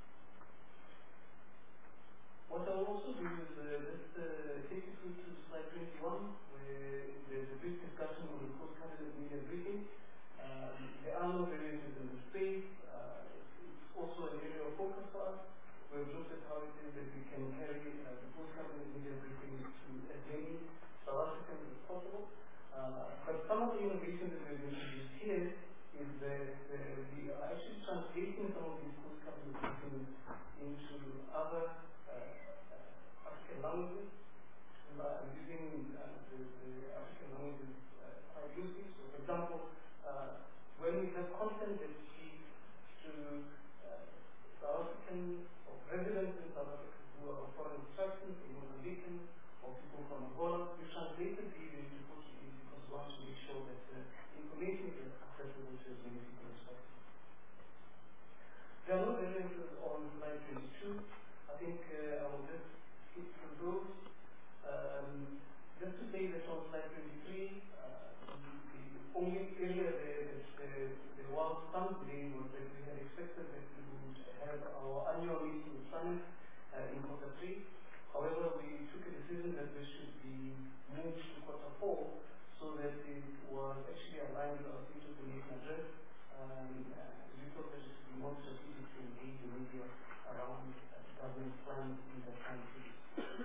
Speaker 6: What I will also do is uh, just uh, take you through to slide twenty-one, where there's a brief discussion on the post-cabinet media briefing. Um, there are no variances in the space. Uh, it's also an area of focus for us. We've looked at how it is that we can carry uh, the post-cabinet media briefing to as many South Africans as possible. Uh, but some of the innovations that we've introduced here is that uh, we are actually translating some of these post-cabinet briefings into other uh, African languages. And I'm using uh, the, the African languages uh, quite loosely. So, for example, uh, when we have content that speaks to uh, South African or residents in South Africa who are foreign instructions, or Mozambican, or people from Angola, we translated these into Portuguese because we want to make sure that the information is accessible to as many people as possible. There are no variances on slide twenty-two. I think uh, I will just skip through those. Um, just to say that on slide twenty-three, uh, the, the only area there that uh, there was some delay was that we had expected that we would have our annual meeting with Summit uh, in quarter three. However, we took a decision that this should be moved to quarter four so that it was actually aligned with our State of the Nation address. Um, uh, we thought that it would be more strategic to engage the media around uh, government plans in the time period.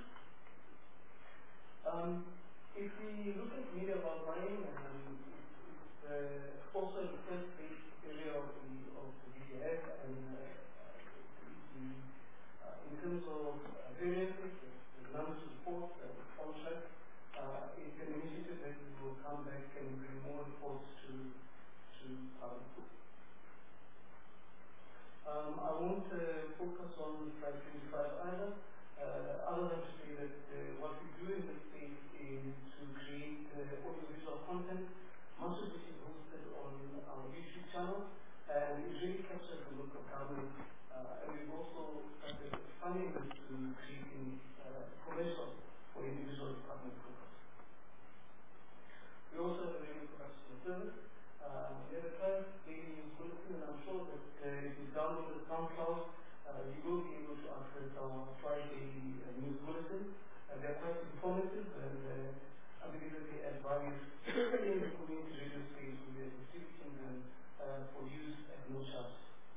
Speaker 6: Um, if we look at media about mining, um, it's uh, also the first base area of the, of the V D F, and uh, the, uh, in terms of uh, variances, the numbers report and on track, uh, it's an initiative that we will come back and bring more reports to to um, um, I won't uh, focus on slide twenty-five either, uh, other than to say that uh, what we do in this space is to create uh, audiovisual content. Much of this is hosted on our YouTube channel, and it really captures the look of government. Uh, and we've also started expanding this to creating uh, commercials for individual department focus. We also have a radio production service. Uh, we have a current daily news bulletin, and I'm sure that uh, if you download the SoundCloud, uh, you will be able to access our Friday uh, news bulletin. Uh, they're quite informative, and uh, I believe that they add value, especially in the community radio space where we are distributing them uh, for use at no charge.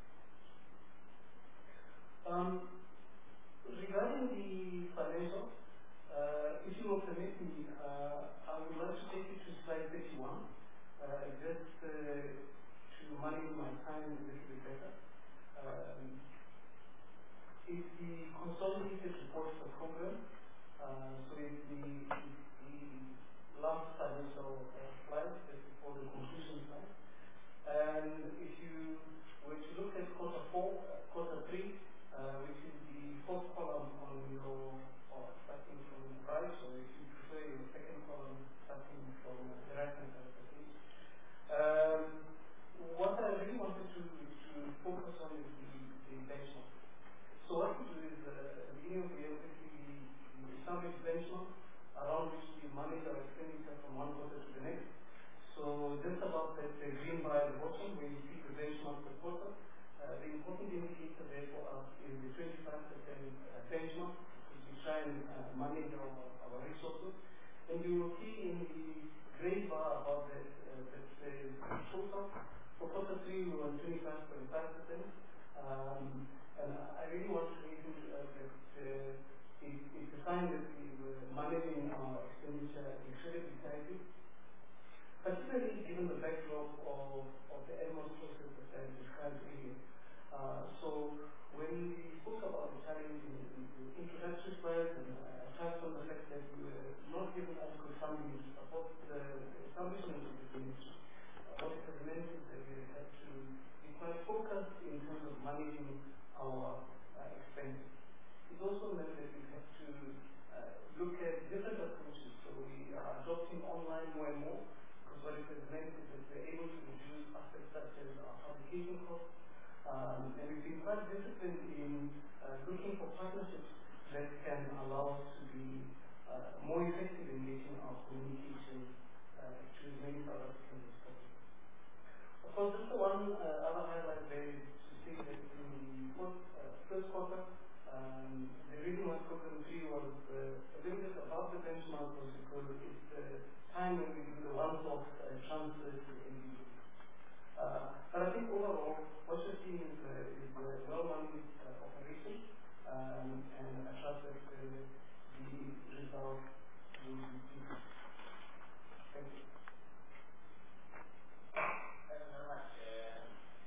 Speaker 6: Um, regarding the financials, uh, if you will permit me, uh, I would like to take you to slide thirty-one. Uh, just uh, to manage my time a little bit better. Um, it's the consolidated report for program. Uh, so it's the, it's the last financial uh, slide, that's before the conclusion slide. And if you were to look at quarter four, uh, quarter three, uh, which is the fourth column on your, or starting from the right, so if you prefer your second column starting from the right hand side. Um, what I really wanted to, to focus on is the, the benchmark. So what we do is, uh, at the beginning of the year, basically we establish benchmark around which we manage our expenditure from one quarter to the next. So just about that uh, green bar at the bottom, where you see the benchmark per quarter, uh, the important indicator there for us is the twenty-five percent uh, benchmark, because we try and uh, manage our, our resources. And you will see in the gray bar above that, uh, that says total. For quarter three, we were on twenty-five point five percent. Um, and I really want to make it uh, that uh, it, it's a sign that we were managing our expenditure incredibly tightly, particularly given the backdrop of, of the Edmonds process, the also meant that we have to uh, look at different approaches. So we are adopting online more and more, because what it has meant is that we're able to reduce aspects such as our publication costs. Um, and we've been quite disciplined in uh, looking for partnerships that can allow us to be uh, more effective in making our communication uh, to as many South Africans as possible. Of course, just the one uh, other highlight there is to see that in the fourth, uh, first quarter, um, the reason why Program three was uh, a little bit above the benchmark was because it's the time when we do the one-off uh, transfers to the N D A. Uh, but I think overall, what you're seeing is, uh, is a well-managed uh, operation, um, and I trust that uh, the result will be good. Thank you.
Speaker 1: Thank you very much. Uh,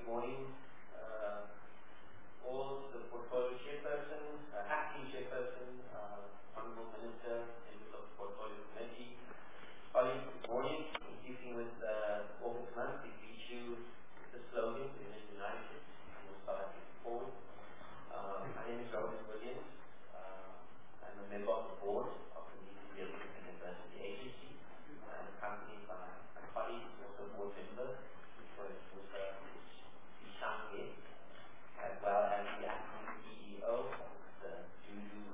Speaker 7: good morning. Uh, all the portfolio chairperson, uh, acting chairperson, uh, honorable minister, members of the portfolio committee. Colleagues, good morning. In keeping with uh, August month, we issue the slogan, Women United, and we'll South Africa forward. Uh, my name is Robert Williams. Uh, I'm a member of the board of the Media and Diversity Agency. I'm accompanied by my colleague, also a board member, which was Musa Ishange, as well as the acting C E O, the Juju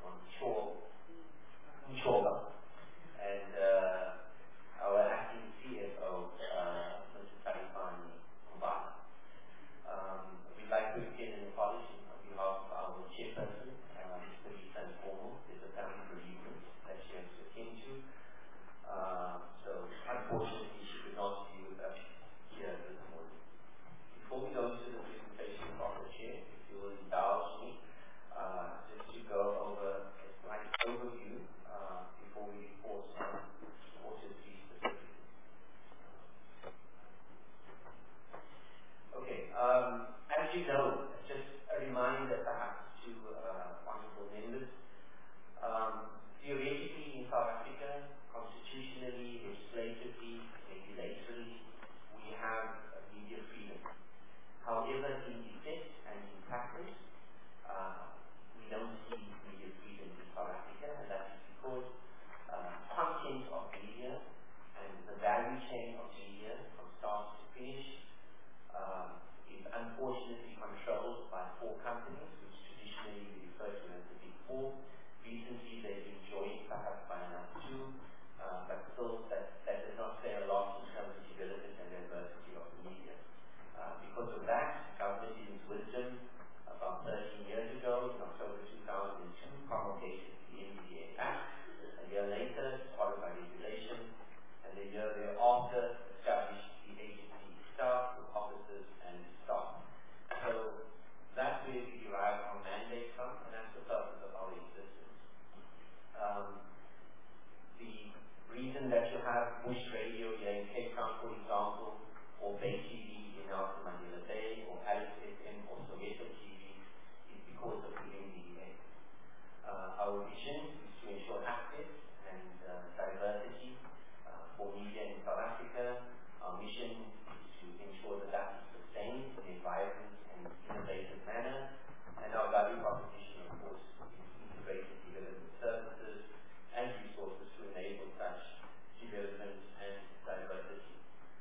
Speaker 7: Nchoba, and uh, our acting C F O, uh, Mister Tarifani Mbala. Um, we'd like to begin an apology on behalf of our chairperson, uh, Mister Lisa Nkomo. There's a family bereavement that she has to attend to. Uh, so, unfortunately, she could not be with us here this morning. Before we go into the presentation of the chair, if you will indulge me, uh, just to go over a slight overview uh, before we report on Quarter three specifically. Okay, um, as you know, just a reminder perhaps to uh, honorable members, um, theoretically in South Africa, constitutionally, legislatively, regulatorily, we have media freedom. However, in effect and in practice, uh, we don't see media freedom in South Africa, and that is because uh, content of media and the value chain of media from start to finish uh, is unfortunately controlled by four companies, which traditionally we refer to as the Big Four. Recently, they've been joined perhaps by another two, uh, but still that, that does not say a lot in terms of development and diversity of the media. Uh, because of that, government in its wisdom about thirteen years ago, in October two thousand two, promulgated the M D A Act. A year later, followed by regulation, and the year thereafter established the agency staff, with officers and staff. So that's where we derive our mandate from, and that's the purpose of our existence. Um, the reason that you have Bush Radio here in Cape Town, for example, or Bay T V in Nelson Mandela Bay, or Alice F M or Soweto T V, is because of the M D A. Uh, our vision is to ensure access and uh, diversity uh, for media in South Africa. Our mission is to ensure that that is sustained in a vibrant and innovative manner, and our value proposition, of course, is integrated development services and resources to enable such development and diversity.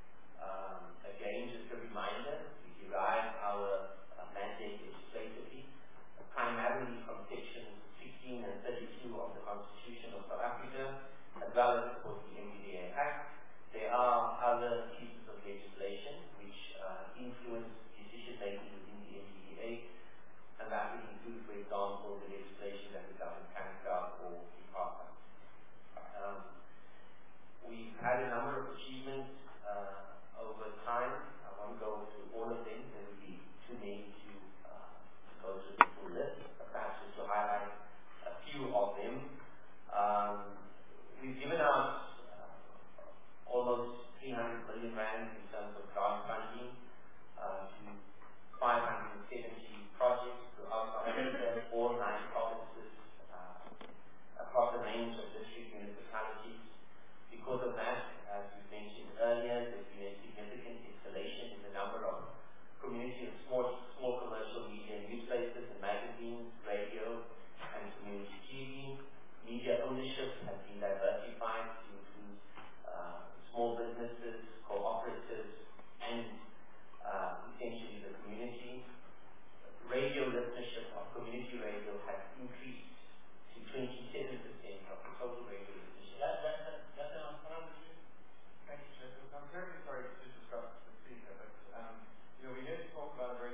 Speaker 7: Um, again, just a reminder, we derive our uh, mandate legislatively, uh, primarily from sections sixteen and thirty-two of the Constitution of South Africa, as well as, of course, the M D A Act. There are other pieces of legislation which uh, influence decision-making within the M D A, and that would include, for example, the legislation that would govern Canada or department. Um, we've had a number of achievements uh, over time. I won't go through all of them. There will be too many to uh, go through the full list, but perhaps just to highlight a few of them. Um, we've given out uh, almost three hundred million rand in terms of grant funding uh, to five hundred seventy projects throughout South Africa, all nine provinces, uh, across a range of district municipalities. Because of that, as we mentioned earlier, there's been a significant escalation in the number of community and small, small commercial media newspapers and magazines, radio, and community T V. Media ownership has been diversified to include uh, small businesses, cooperatives, and uh, essentially the community. Radio listenership of community radio has increased to twenty-seven percent of the total radio listenership.
Speaker 4: That, that, that, that's enough. Thank you, Chair. I'm terribly sorry to disrupt the speaker, but um, you know, we heard you talk about a very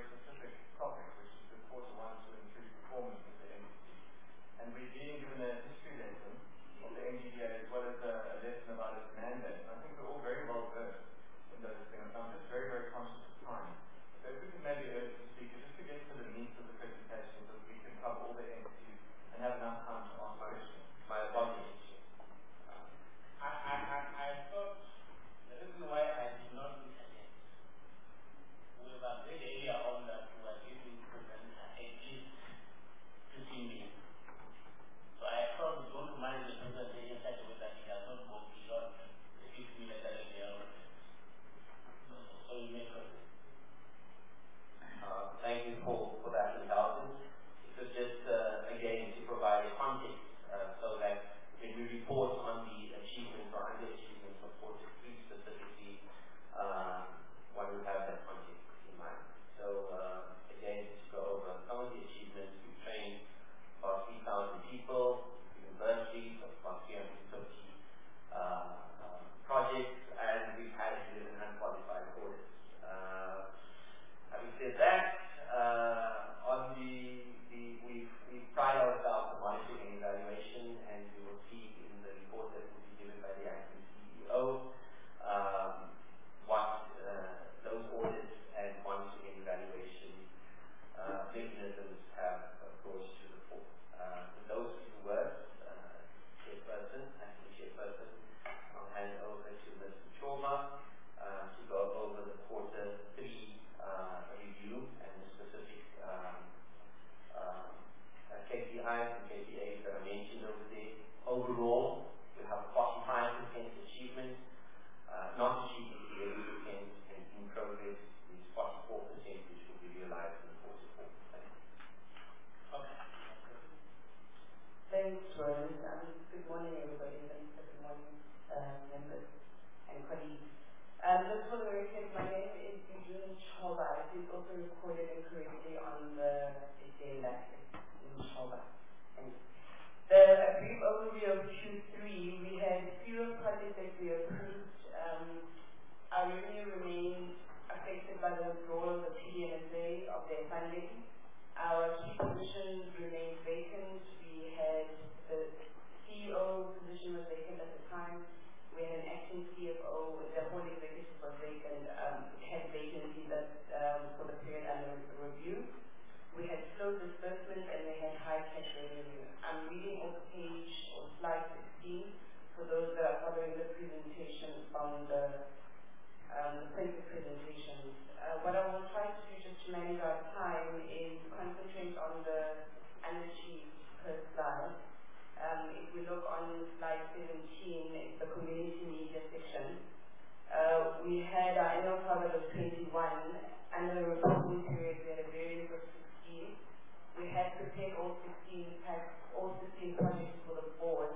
Speaker 2: recorded incorrectly on the agenda in Shoba. The a brief overview of Q three, we had fewer projects that we approved. Um, our revenue remained affected by the withdrawal of the P D M S A of their funding. Our key positions remained vacant. We had the C E O position was vacant at the time. We had an acting C F O. The whole executive was vacant. Um, had vacancies that um, for the period under review. We had slow disbursements and we had high cash revenue. I'm reading off page or slide sixteen for those that are following the presentation from the, um, the printed presentations. Uh, what I will try to do just to manage our time is concentrate on the unachieved per slide. Um, if we look on slide seventeen, it's the community media section. Uh, we had our annual target of twenty-one. Under the reporting period, we had a variance of sixteen. We had prepared all sixteen packs, all sixteen projects for the board.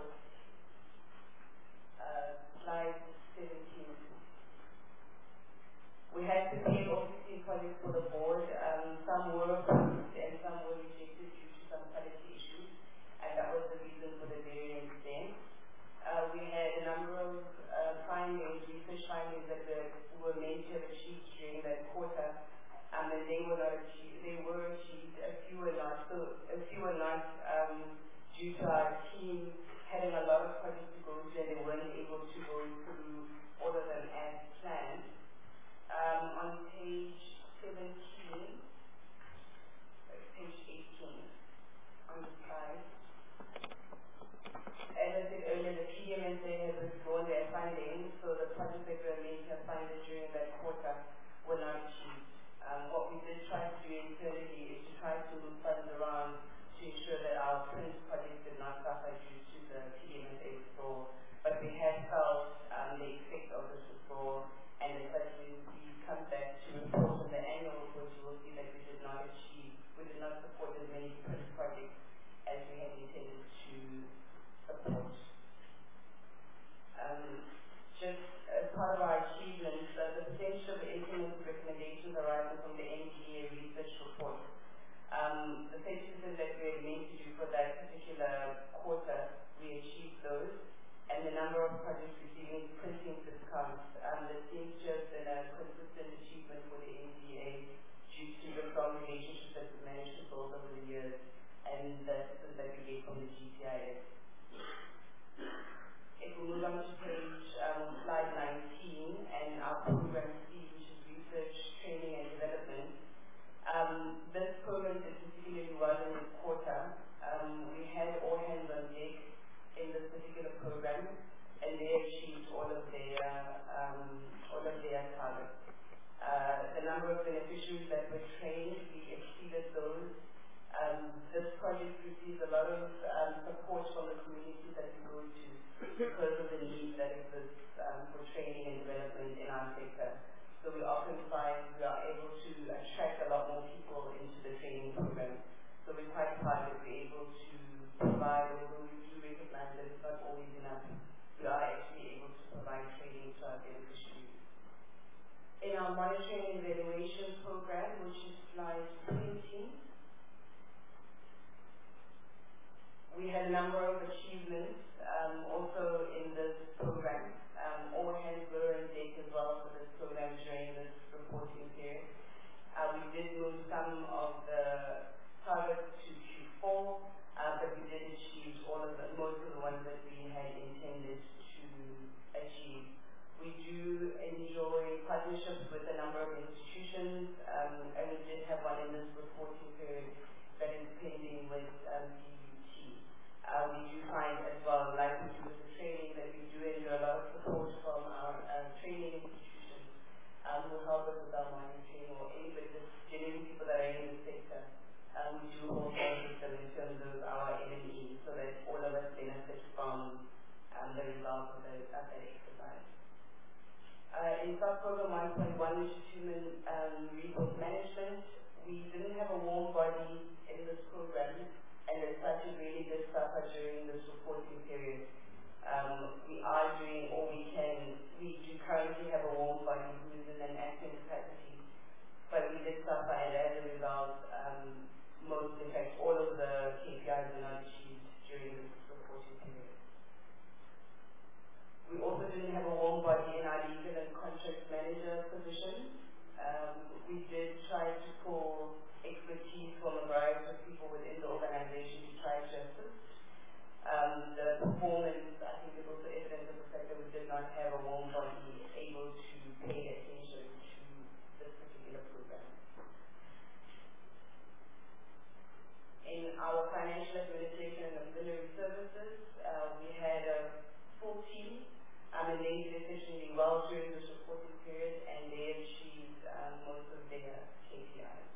Speaker 2: Uh, slide seventeen. We had prepared all sixteen projects for the board. Um, some were approved and some were rejected due to some quality issues, and that was the reason for the variance then. Uh, we had a number of uh, findings, research findings that were, were meant to have achieved during that quarter, um, and they were not achieved. They were achieved, a few were not. So a few were not um, due to our team having a lot of projects to go through, and they weren't able to go through all of them as planned. Um, on page seventeen, page eighteen, on the slide. As I said earlier, the P D M S A has withdrawn their funding, so the projects that were made to have funded during that quarter were not achieved. Um, what we did try to do internally is to try to move funds around to ensure that our print projects did not suffer due to the P D M S A withdrawal. But we have felt um, the effect of this withdrawal, and as such, when we come back to report on the annual report, you will see that we did not achieve, we did not support as many print projects as we had intended to support. Um, just as part of our achievements, uh, the potential of implemented recommendations arising from the N D A research report. Um, the thirty percent that we had meant to do for that particular quarter, we achieved those, and the number of projects receiving printing discounts, um, that seems to have been a consistent achievement for the N D A due to the strong relationships that we've managed to build over the years, and the assistance that we get from the G C I S. If we move on to page um, slide nineteen and our program C, which is research, training and development. Um, this program did particularly well in this quarter. Um, we had all hands on deck in this particular program, and they achieved all of their um, all of their targets. Uh, the number of beneficiaries that were trained, we exceeded those. Um, this project receives a lot of um, support from the communities that we go to because of the need that exists um, for training and development in our sector. So we often find we are able to attract a lot more people into the training program. So we're quite proud that we're able to provide, although we do recognize that it's not always enough, we are actually able to provide training to our beneficiaries. In our monitoring and evaluation program, which is slide twenty, we had a number of achievements um, also in this program. Um, all hands were on deck as well for this program during this reporting period. Uh, we did move some of the targets to Q four, uh, but we did achieve all of the, most of the ones that we had intended to achieve. We do enjoy partnerships with a number of institutions, um, and we did have one in this reporting period that is pending with um, D U T. Uh, we do find as well, like we do with the training, that we do enjoy a lot of support from our uh, training institutions um, who help us with our monitoring, or anybody, just generally people that are in the did try to pull expertise from a variety of people within the organization to try to assist. Um, the performance, I think, is also evidence of the fact that we did not have a warm body able to pay attention to this particular program. In our financial administration and auxiliary services, uh, we had a full team, um, and they did exceptionally well during this reporting period, and they achieved um, most of their K P Is.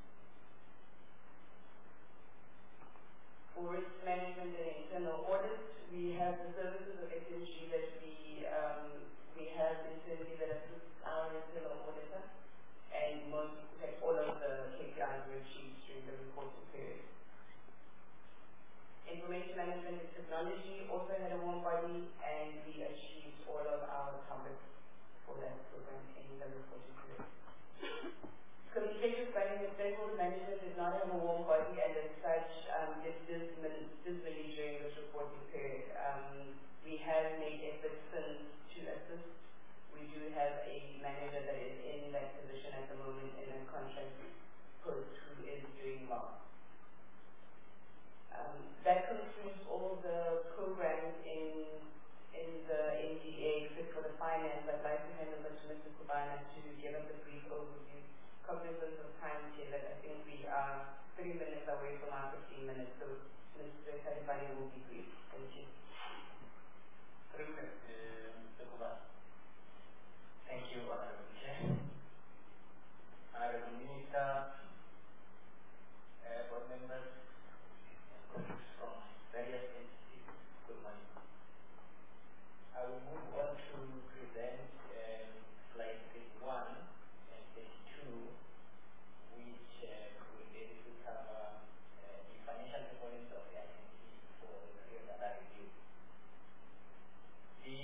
Speaker 2: For risk management and internal audit, we have the services of S M G that we um, we have internally that assists our internal auditor, and most, in fact, all of the K P Is were achieved during the reporting period. Information management and technology also had a warm body, and we achieved all of our targets for that program in the reporting period. Communications planning and stakeholder management did not have a warm body, and as such, um, did dismally during this reporting period. Um, we have made efforts since to assist. We do have a manager that is in that position at the moment in a contract post who is doing well. Um, that concludes all the programs in in the N D A except for the finance. I'd like to hand over to Mister Kubana to give us a brief overview. Cognizant of time here, that I think we are three minutes away from our fifteen minutes, so Mister Kalifani will be brief. Thank you.
Speaker 8: Terrific, uh, Mister Kubana. Thank you, Honorable Chair. Honorable Minister, uh, board members, colleagues from various entities, good morning. I will move on to present um, slide thirty-one and thirty-two, which uh, will basically cover uh, the financial performance of the I N C for the period under review. The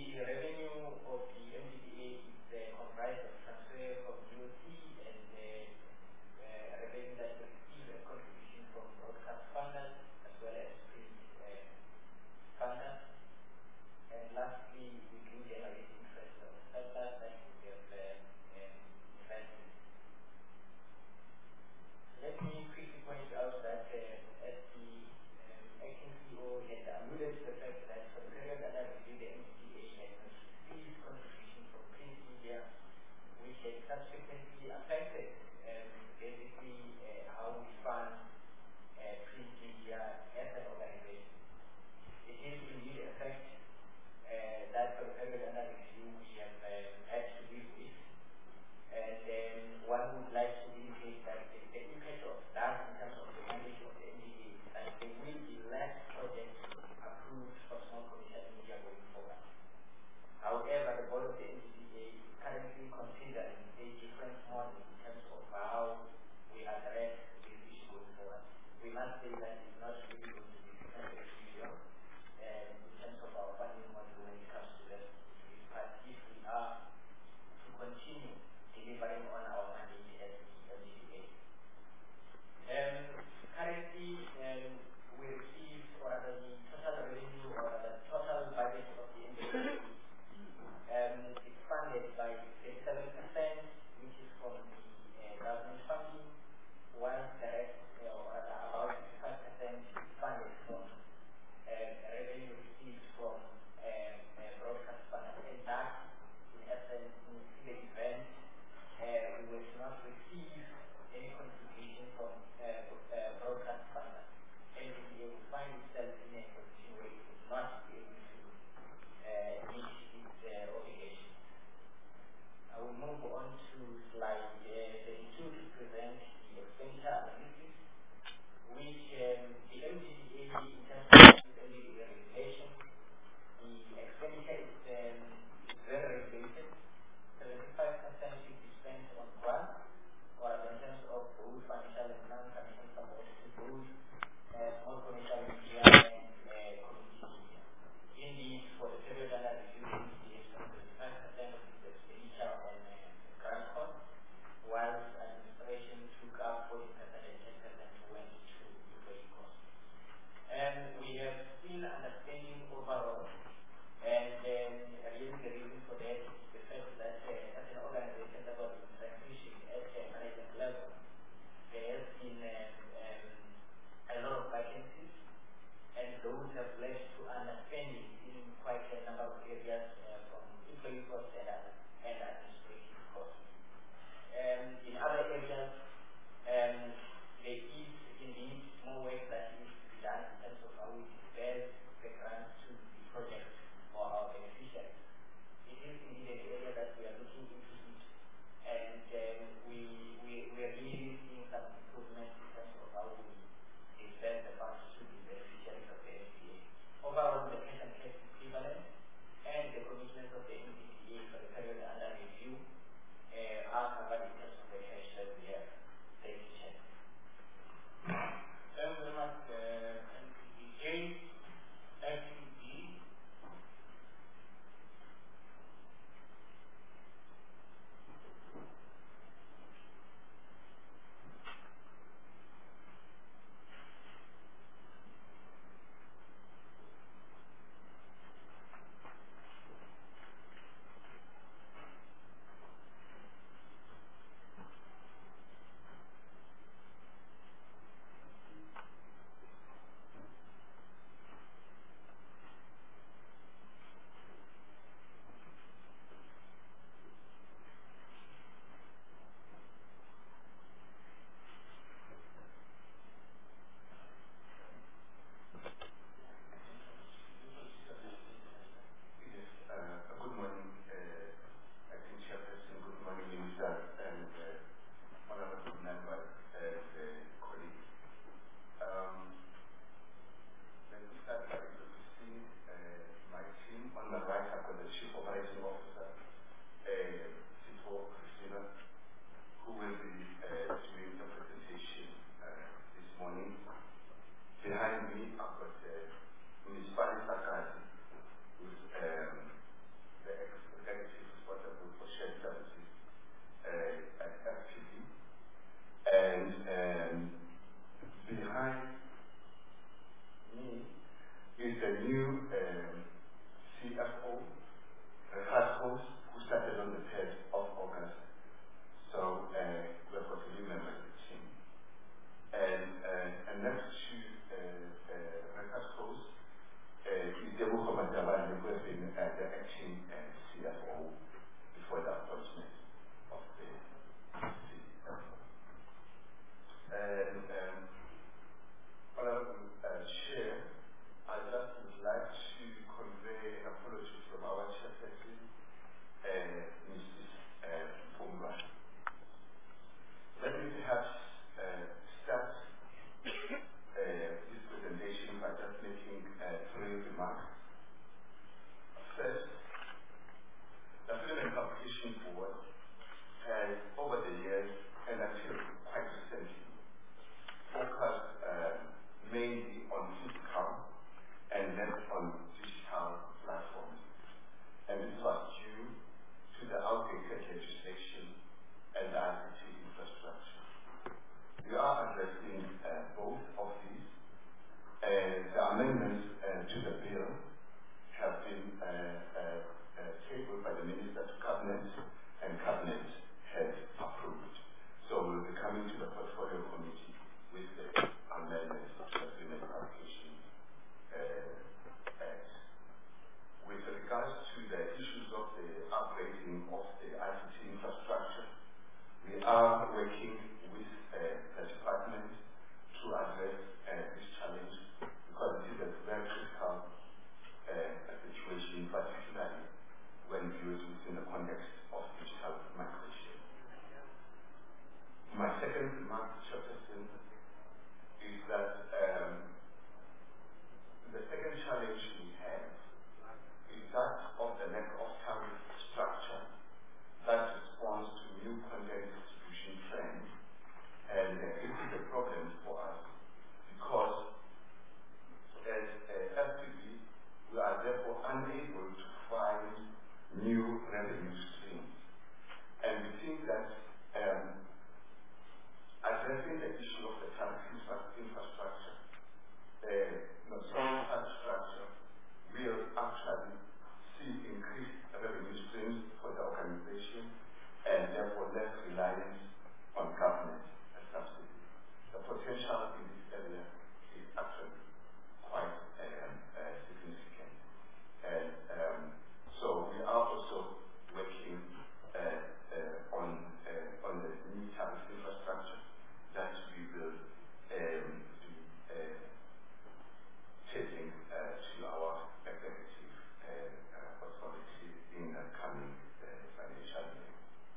Speaker 9: Chairperson, is that um, the second challenge we have is that of the lack of tariff structure that responds to new content distribution trends. And uh, this is a problem for us because as uh, F P B, we are therefore unable to find new revenue streams. And we think that um, addressing the issue of the tariff infra infrastructure, uh, not tariff structure, will actually see increased revenue streams for the organization and therefore less reliance on government subsidies. The potential in this area is actually quite um, uh, significant. And um, so we are also working uh, uh, on, uh, on the new tariff infrastructure that we will um, be uh, taking uh, to our executive uh, uh, authority in the coming uh, financial year.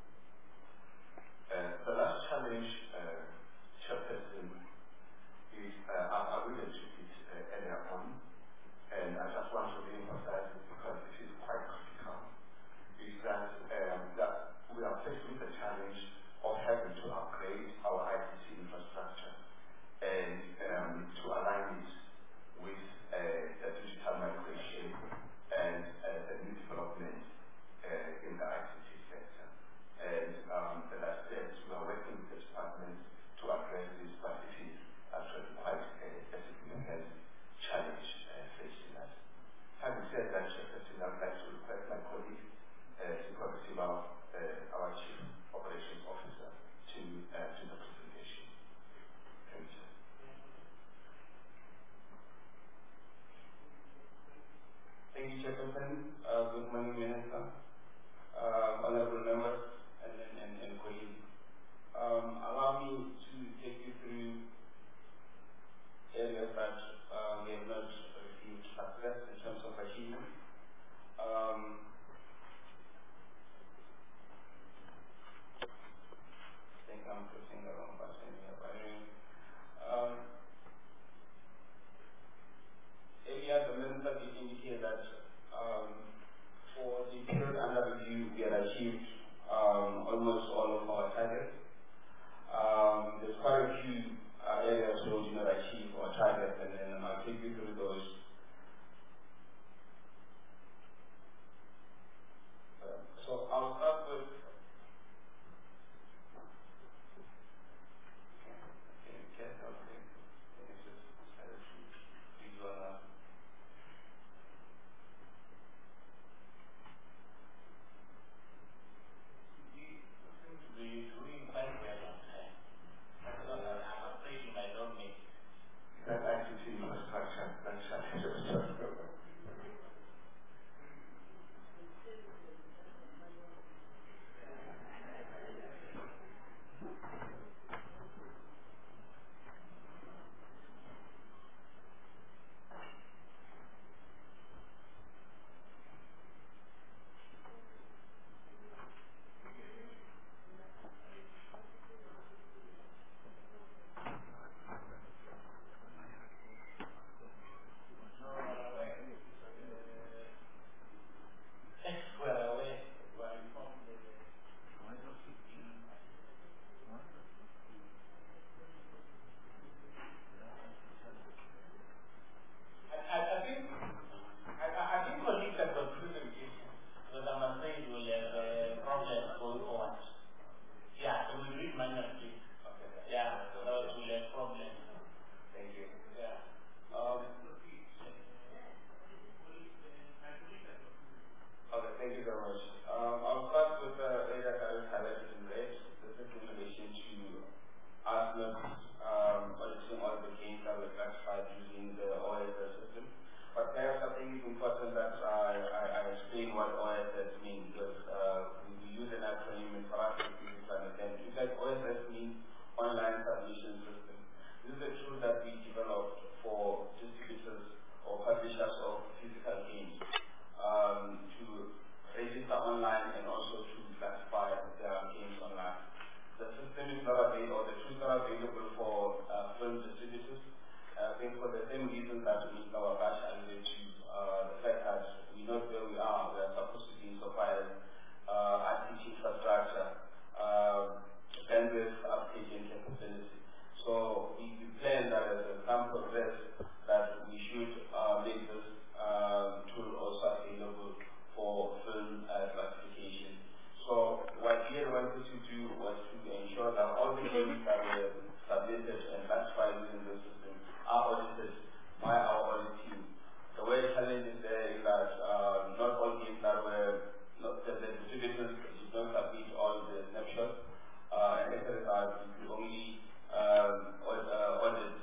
Speaker 9: Uh, the last challenge, uh, Chairperson, is uh, I alluded to it uh, earlier on, and I just want to re-emphasize it because it is quite critical, is that, um, that we are faced with the challenge of having to upgrade our I T C infrastructure and um, to align it with uh, the digital migration and uh, the new development uh, in the I C T sector. And um, as I said, we are working with the department to address this, but it is actually quite a, a significant challenge uh, facing us. Having said that, Chairperson, I would like to request my colleague, uh, Sipho Sibao, uh, our Chief Operations Officer, to, uh, to the presentation. Thank you.
Speaker 10: Thank you, Chairperson. Uh, good morning, Minister, uh, honorable members, and, and, and, and colleagues. Um, allow me to take you through areas that uh, we have not received success in terms of achievement. Um, I think I'm pressing the wrong button here, but anyway. Um, earlier, the minister did indicate that um, for the period under review, we had achieved um, almost all of our targets. Um, there's quite a few uh, areas where we did not achieve our targets, and then I'll take you through those. Uh, so I'll start with. Okay, okay, okay. This is visual.
Speaker 8: We're doing quite well on time. Uh, I'm afraid you might not make it.
Speaker 9: That I C T infrastructure, that's challenge.
Speaker 10: Online and also to classify their games online. The system is not available, or the tools not available for uh, film distributors. I think for the same reason that Mister Wakash alluded to, uh, the fact that we know where we are, we are supposed to be so far as uh, I T infrastructure, uh, bandwidth uptake and capability. So we, we plan that as time progress, that we should uh, make this uh, tool also available for film uh, classification. So what we wanted to do was to ensure that all the films that were submitted and classified using the system are audited by our audit team. The way the challenge is there is that uh, not all games that were, not, the, the distributors did not submit all the snapshots, uh, and as a result, we could only um, audit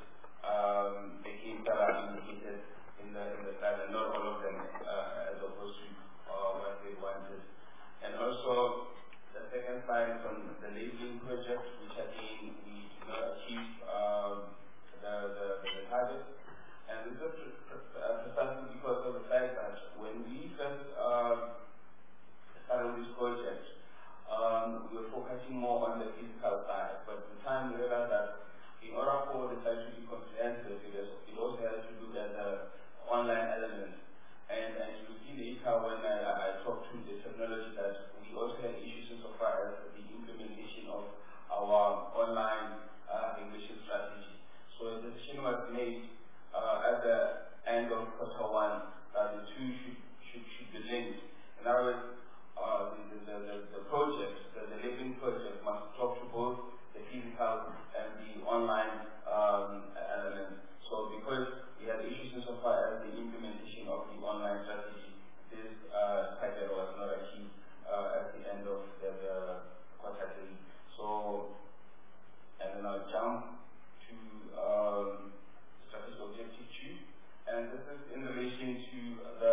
Speaker 10: um, the games that are indicated in the in the slide, and not all of them, uh, as opposed to uh, what they wanted. And also, the second slide is on the labeling project, which again we did not achieve um, the, the, the target. And this is precisely because of the fact that when we first uh, started this project, um, we were focusing more on the physical side. But at the time we realized that in order for the site to be comprehensive, it also has to look at the online element. And, and you see later when I, I talked to the technology that we also had issues insofar as the implementation of our online uh, regulation strategy. So a decision was made uh, at the end of quarter one that the two should, should, should be linked. In other words, uh, the, the, the, the project, the, the labeling project must talk to both the physical and the online um, element. So because we had issues insofar as the implementation of the online strategy, this uh, target was not achieved uh, at the end of the, the quarter three. So, and then I'll jump to um, strategic objective two, and this is in relation to the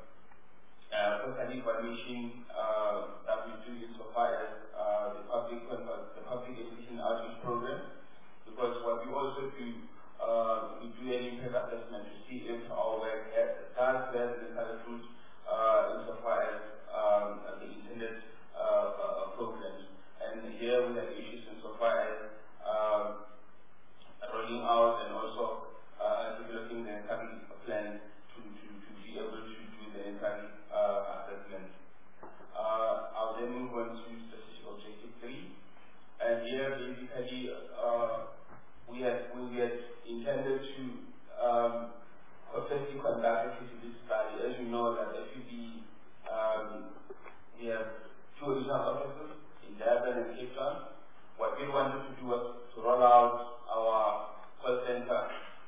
Speaker 10: uh, total evaluation uh, that we do insofar as uh, the public uh, the public education outreach program, because what we also do, Uh, we do an impact assessment to see if our work does bear the necessary fruit uh, insofar as um, the intended uh, uh, programs. And here we have issues insofar as um, rolling out and also uh, developing the necessary plan to, to, to be able to do the necessary uh, assessment. Uh, I'll then move on to strategic objective three. And here basically uh, we had we had intended to um, firstly conduct a feasibility study. As you know, that F U B, um, we have two regional offices in Durban and Cape Town. What we wanted to do was to roll out our call center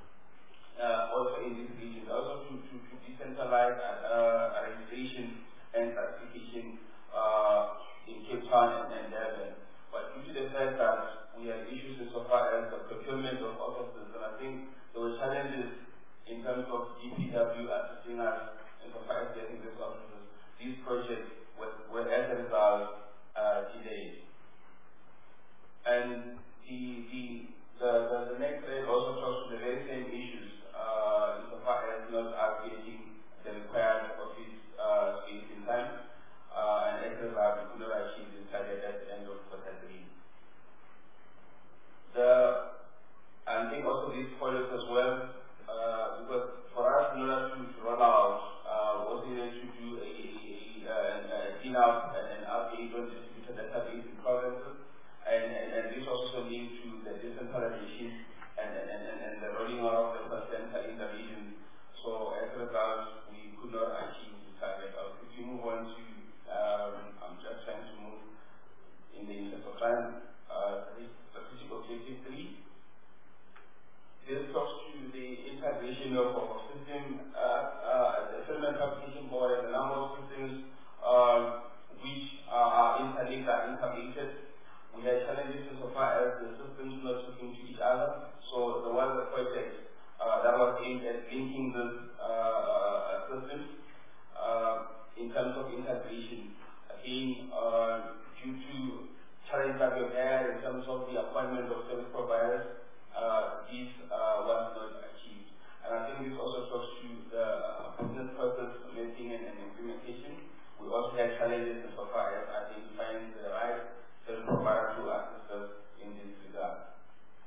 Speaker 10: uh, also in these regions, also to, to, to decentralize uh, registration and certification uh, in Cape Town and, and Durban. But due to the fact that we had issues insofar as the procurement of officers, and I think there were challenges in terms of D P W assisting us insofar as getting these officers. These projects were, were as a result uh, delayed. And the, the, the, the, the next slide also talks to the very same issues uh, insofar as not us getting the required office uh, space in time, uh, and as a result we could not achieve this target at the end of quarter three. The, I think also this follows as well, uh, because for us, in order to, to roll out, uh, we also needed to do a, a, a, a clean-up and an update on distributed database in provinces, and, and, and this also leads to the decentralization and, and, and, and the rolling out of the call center in the region. So as a result, we could not achieve the target. Uh, if you move on to, um, I'm just trying to move in the interest of time. Uh, strategic objective three. This talks to the integration of our system, uh, uh, the Film and Publication Board, and the number of systems uh, which are interlinked and integrated. We had challenges insofar as the systems not talking to each other. So there was a project uh, that was aimed at linking these uh, uh, systems uh, in terms of integration. Again, uh, due to challenge that we've had in terms of the appointment of service providers, uh, this uh, was not achieved. And I think this also talks to the uh, business process mapping and, and implementation. We also had challenges insofar as identifying the right service provider to assist us in this regard.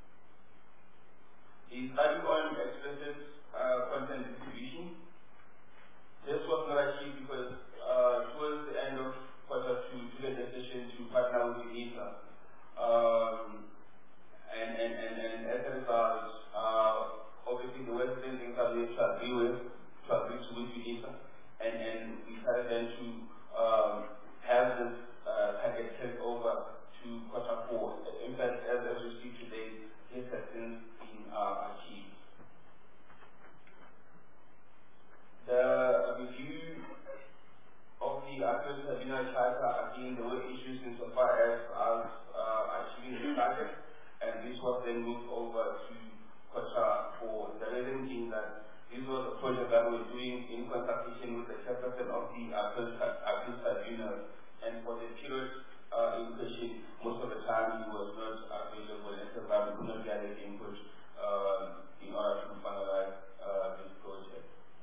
Speaker 10: the study on explicit uh, content distribution. This was not achieved because uh, towards the end of quarter two, to get the decision to partner with UNISA. Um, and, and, and, and as a result, uh, obviously the Western things that we have to agree with, to agree to with UNISA. And, and we decided then to um, have this uh, target carried over to quarter four. In fact, as, as we speak today, this has since been uh, achieved. The review of the Access Tribunal Charter, again, there were issues insofar as us uh, achieving the target, and this was then moved over to quarter four. The reason being that this was a project that we were doing in consultation with the chairperson of the Access Tribunal, and for the period uh, in question, most of the time he was not available, and so that we could not get his input uh, in order to finalize uh, this project.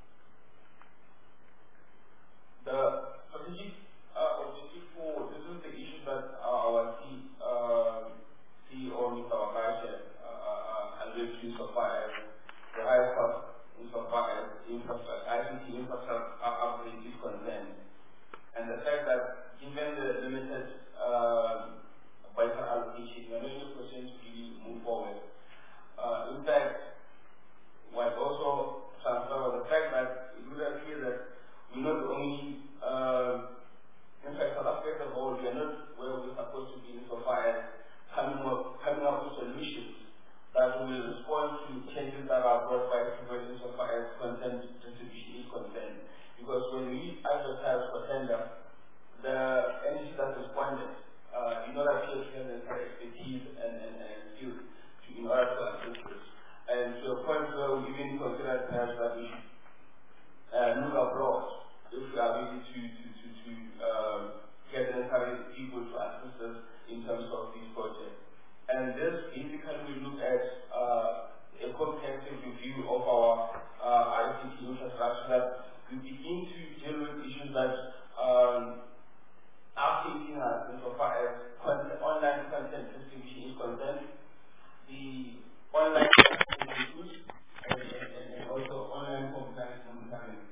Speaker 10: The strategic uh, objective for this is the issue that uh, our C, uh, C E O, Mister Wakache, uh, alluded to so far as the higher cost insofar as infrastructure, I C T infrastructure upgrade is concerned. And the fact that given the limited uh, budget allocation, we are not in a position to really move forward. Uh, in fact, what also transfer was the fact that it would appear that we're not only, uh, in fact, South Africa as a whole, we are not where we're supposed to be insofar as coming up, coming up with solutions that will respond to changes that are brought by people insofar as content distribution is concerned. Because when we advertise for tender, the entities that responded uh, do not appear to have the expertise and, and, and skills to, in order to assist this. And to a point where we even consider perhaps that we should uh, look abroad if we are ready to, to, to, to um, get the necessary people to assist us in terms of these projects. And this basically we look at uh, a comprehensive review of our uh, I C T infrastructure that we begin to deal with issues that um, are facing us insofar as content, online content distribution is concerned. The online content issues and, and, and also online compliance monitoring.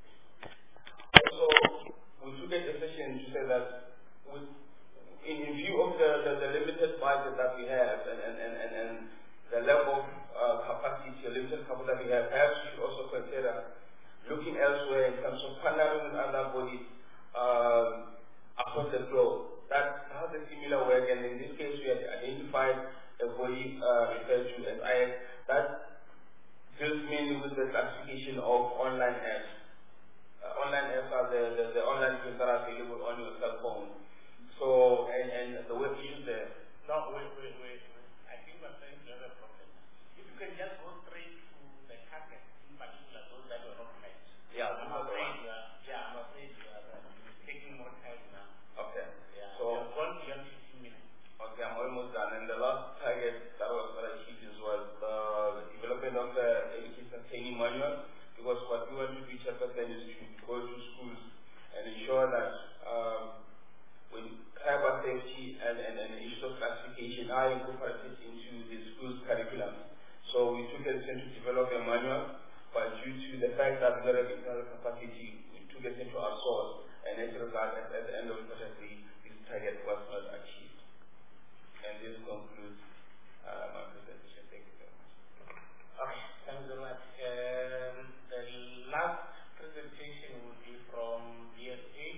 Speaker 10: Also, we took a decision to say that with, in, in view of the, the, the limited budget that we have and, and, and, and, and the level of uh, capacity, the limited capacity that we have, perhaps we should also consider looking elsewhere in terms of partnering with other bodies um, across the globe that has a similar work, and in this case we have identified a body uh, referred to as I S that deals mainly with the classification of online apps. Uh, online apps are the, the, the online things that are available on your cell phone. So, and, and the work issues there.
Speaker 1: No, wait, wait, wait, wait. I think we're trying to have a problem. If you can just go straight to the target, in particular those that were not met.
Speaker 10: Yeah,
Speaker 1: I'm afraid you are, yeah, I'm afraid you are uh, taking more time now.
Speaker 10: Okay.
Speaker 1: Yeah,
Speaker 10: so,
Speaker 1: you've gone beyond fifteen minutes.
Speaker 10: Okay, I'm almost done. And the last target that was what I achieved was the development of the education training manual, because what we want to do, Chairperson, is to go to schools and ensure that um, when cyber safety and, and, and issues of classification are incorporated into the school's curriculum. So we took a decision to develop a manual, but due to the fact that we don't have internal capacity, we took a decision to outsource, and as a result, at, at the end of quarter three, this target was not achieved. And this concludes uh, my presentation. Thank you very much.
Speaker 1: Okay, thanks very much. Um, the last presentation will be from D S A.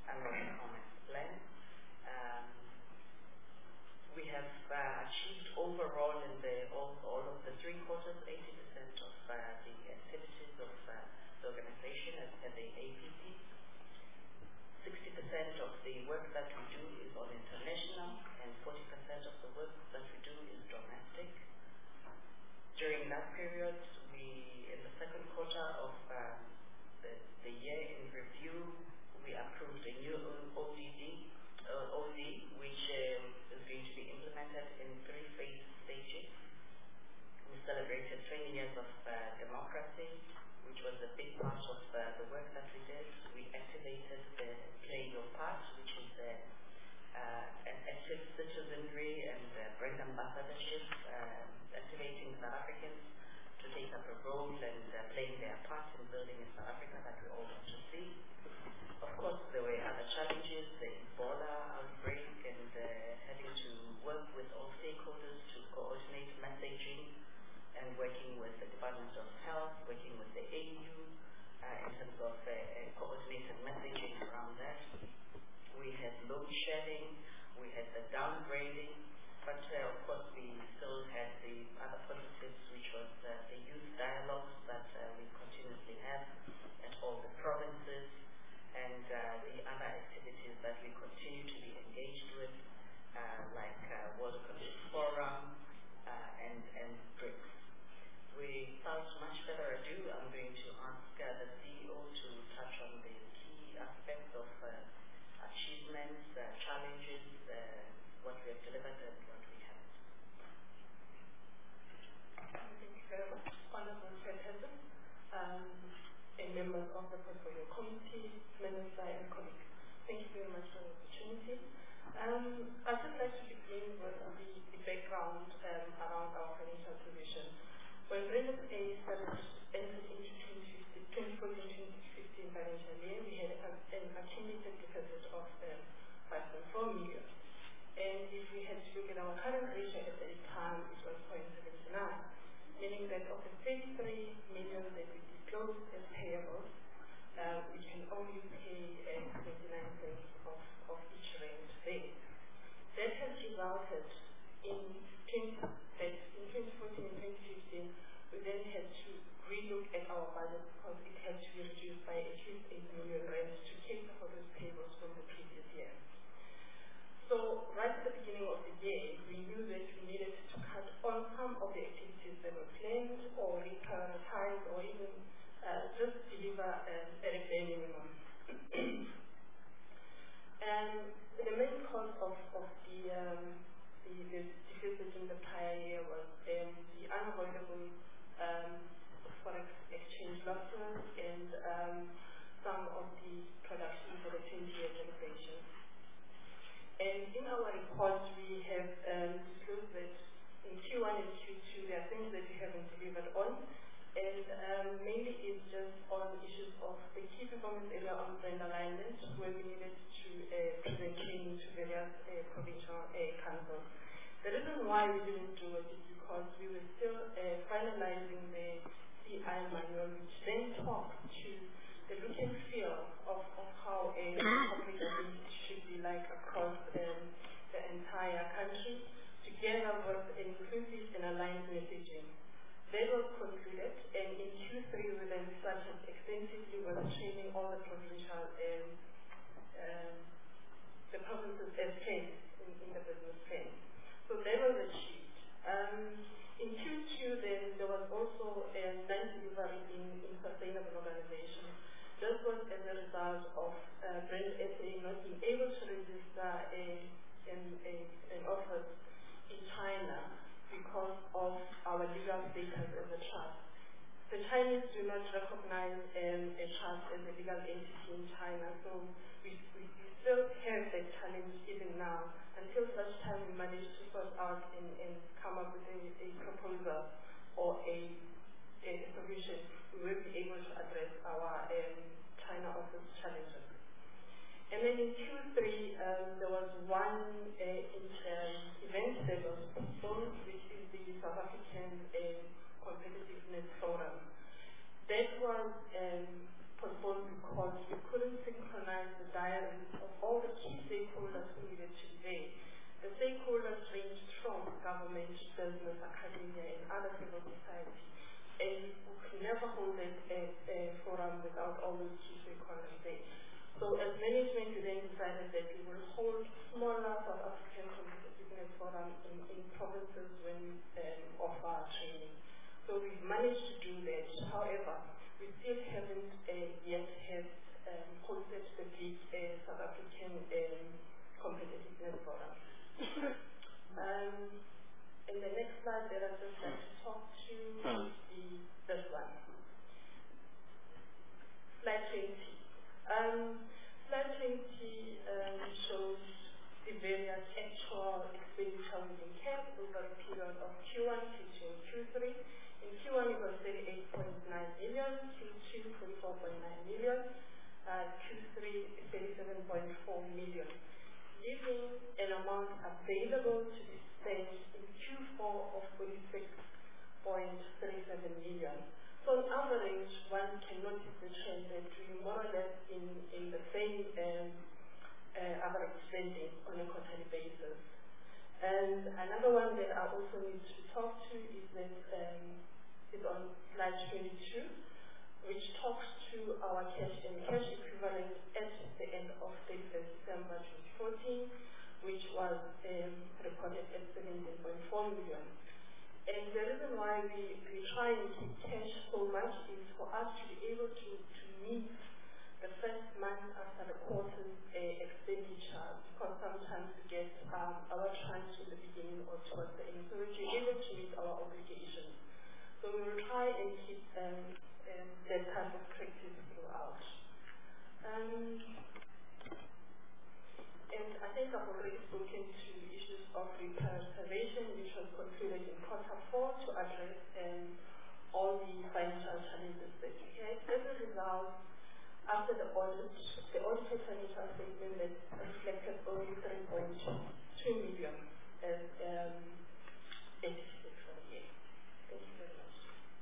Speaker 2: annual performance plan. Um, we have uh, achieved overall in the all, all of the three quarters eighty percent of uh, the activities of uh, the organization at, at the A P C. sixty percent of the work that we do is on international, and forty percent of the work that we do is domestic. During that period, we, in the second quarter of um, the, the year in review, we approved a new O D D, uh, O D, which um, is going to be implemented in three phase stages. We celebrated twenty years of uh, democracy, which was a big part of uh, the work that we did. We activated the Play Your Part, which is uh, uh, an active citizenry and uh, brand ambassadorship, uh, activating South Africans to take up a role and uh, playing their part in building a South Africa that we all want to see. Of course, there were other challenges, the Ebola outbreak, and uh, having to work with all stakeholders to coordinate messaging and working with the Department of Health, working with the A U uh, in terms of uh, uh, coordinated messaging around that. We had load shedding, we had the downgrading, but uh, of course we still had the other positives, which was uh, the youth dialogues that uh, we continuously have at all the provinces, and uh, the other activities that we continue to be engaged with, uh, like uh, World Economic Forum uh, and, and BRICS. Without much further ado, I'm going to ask uh, the C E O to touch on the key aspects of uh, achievements, uh, challenges, uh, what we have delivered and what we haven't.
Speaker 11: Thank you very much, Honorable Chairperson, um, and members of the Portfolio Committee, Minister and colleagues. Thank you very much for the opportunity. Um, I'd just like to begin with the, the background um, around our financial position. When Reynolds A started entered into twenty fourteen twenty fifteen financial year, we had a, an accumulated deficit of um, five point four million. And if we had to look at our current ratio at the time, it was zero point seven nine, meaning that of the thirty-three million that we disclosed as payables, uh, we can only pay uh, twenty-nine cents of, of each rand there. That has resulted in twenty fourteen and twenty fifteen, we then had to relook at our budget because it had to be reduced by at least eight million rand to cater for those payables from the previous year. So right at the beginning of the year, we knew that we needed to cut on some of the activities that were planned or reprioritize or even uh, just deliver um, at a bare minimum. And the main cause of, of the, um, the, the deficit in the prior year was um, the unavoidable um, forex exchange losses and um, some of the production for the twenty-year celebration. And in our report, we have um, disclosed that in Q one and Q two, there are things that we haven't delivered on, and um, mainly it's just on issues of the key performance area on brand alignment, where we needed to uh, present training to various uh, provincial uh, councils. The reason why we didn't do it is because we were still uh, finalizing the C I manual, which then talks to the look and feel of, of how a corporate identity should be like across um, the entire country, together with inclusive and aligned messaging. That was concluded, and in Q three we then started extensively with training all the provincial um, um, the provinces as planned in, in the business plan. So that was achieved. Um, in Q two then there was also a non-delivery in, in sustainable organizations. This was as a result of uh, Brand S A not being able to register a, an, a, an office in China because of our legal status as a trust. The Chinese do not recognize um, a trust as a legal entity in China, so we, we, we still have that challenge even now. Until such time we manage to sort out and, and come up with a, a proposal or a, a solution, we will be able to address our um, China office challenges. And then in Q three, um, there was one uh, in, um, event that was postponed, which is the South African uh, Competitiveness Forum. That was um, postponed because we couldn't synchronize the diaries of all the key stakeholders who needed to be there. The stakeholders ranged from government, business, academia, and other civil society. And we could never hold a, a, a forum without all those key stakeholders there. So as management, we then decided that we will hold smaller South African competitiveness forum in, in provinces when we um, offer training. So we've managed to do that. However, we still haven't uh, yet had um, hosted the big uh, South African um, competitiveness forum. um, and the next slide that I'd just like to talk to is the, this one. Slide twenty. Um, slide twenty um, shows the various actual expenditure within C A P over a period of Q one, Q two, and Q three. In Q one it was thirty-eight point nine million, Q two forty-four point nine million, uh, Q three thirty-seven point four million. Leaving an amount available to be spent in Q four of forty-six point three seven million. So on average, one can notice the trend that we more or less in, in the same um, uh, average spending on a quarterly basis. And another one that I also need to talk to is that um, is on slide twenty-two, which talks to our cash and cash equivalent at the end of thirty-first December twenty fourteen, which was um, recorded at seventeen point four million. And the reason why we, we try and keep cash so much is for us to be able to, to meet the first month after the quarter's uh, expenditure, because sometimes we get um, our tranche in the beginning or towards the end, so we're able to meet our obligations. So we will try and keep um, um, that type of practice throughout. Um, and I think I've already spoken to issues of represervation, which was concluded in quarter four to address um, all the financial challenges that we had. As a result, after the audit, the audited financial statement that reflected only three point two million as um, eighty-six for the year. Thank you very much.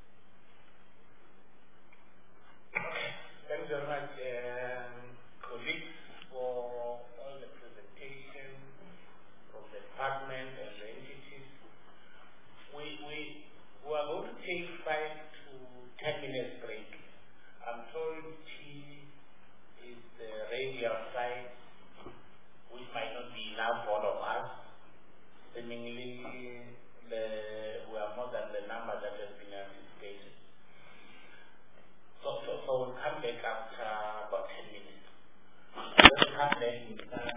Speaker 1: Thanks very much, um, colleagues, for all the presentation from the department and the entities. We, we, we are going to take five to ten minutes break. I'm told tea is uh, ready outside, which might not be enough for all of us. Seemingly, the, we are more than the number that has been anticipated. So, so, so we'll come back after about ten minutes. When we come back, we start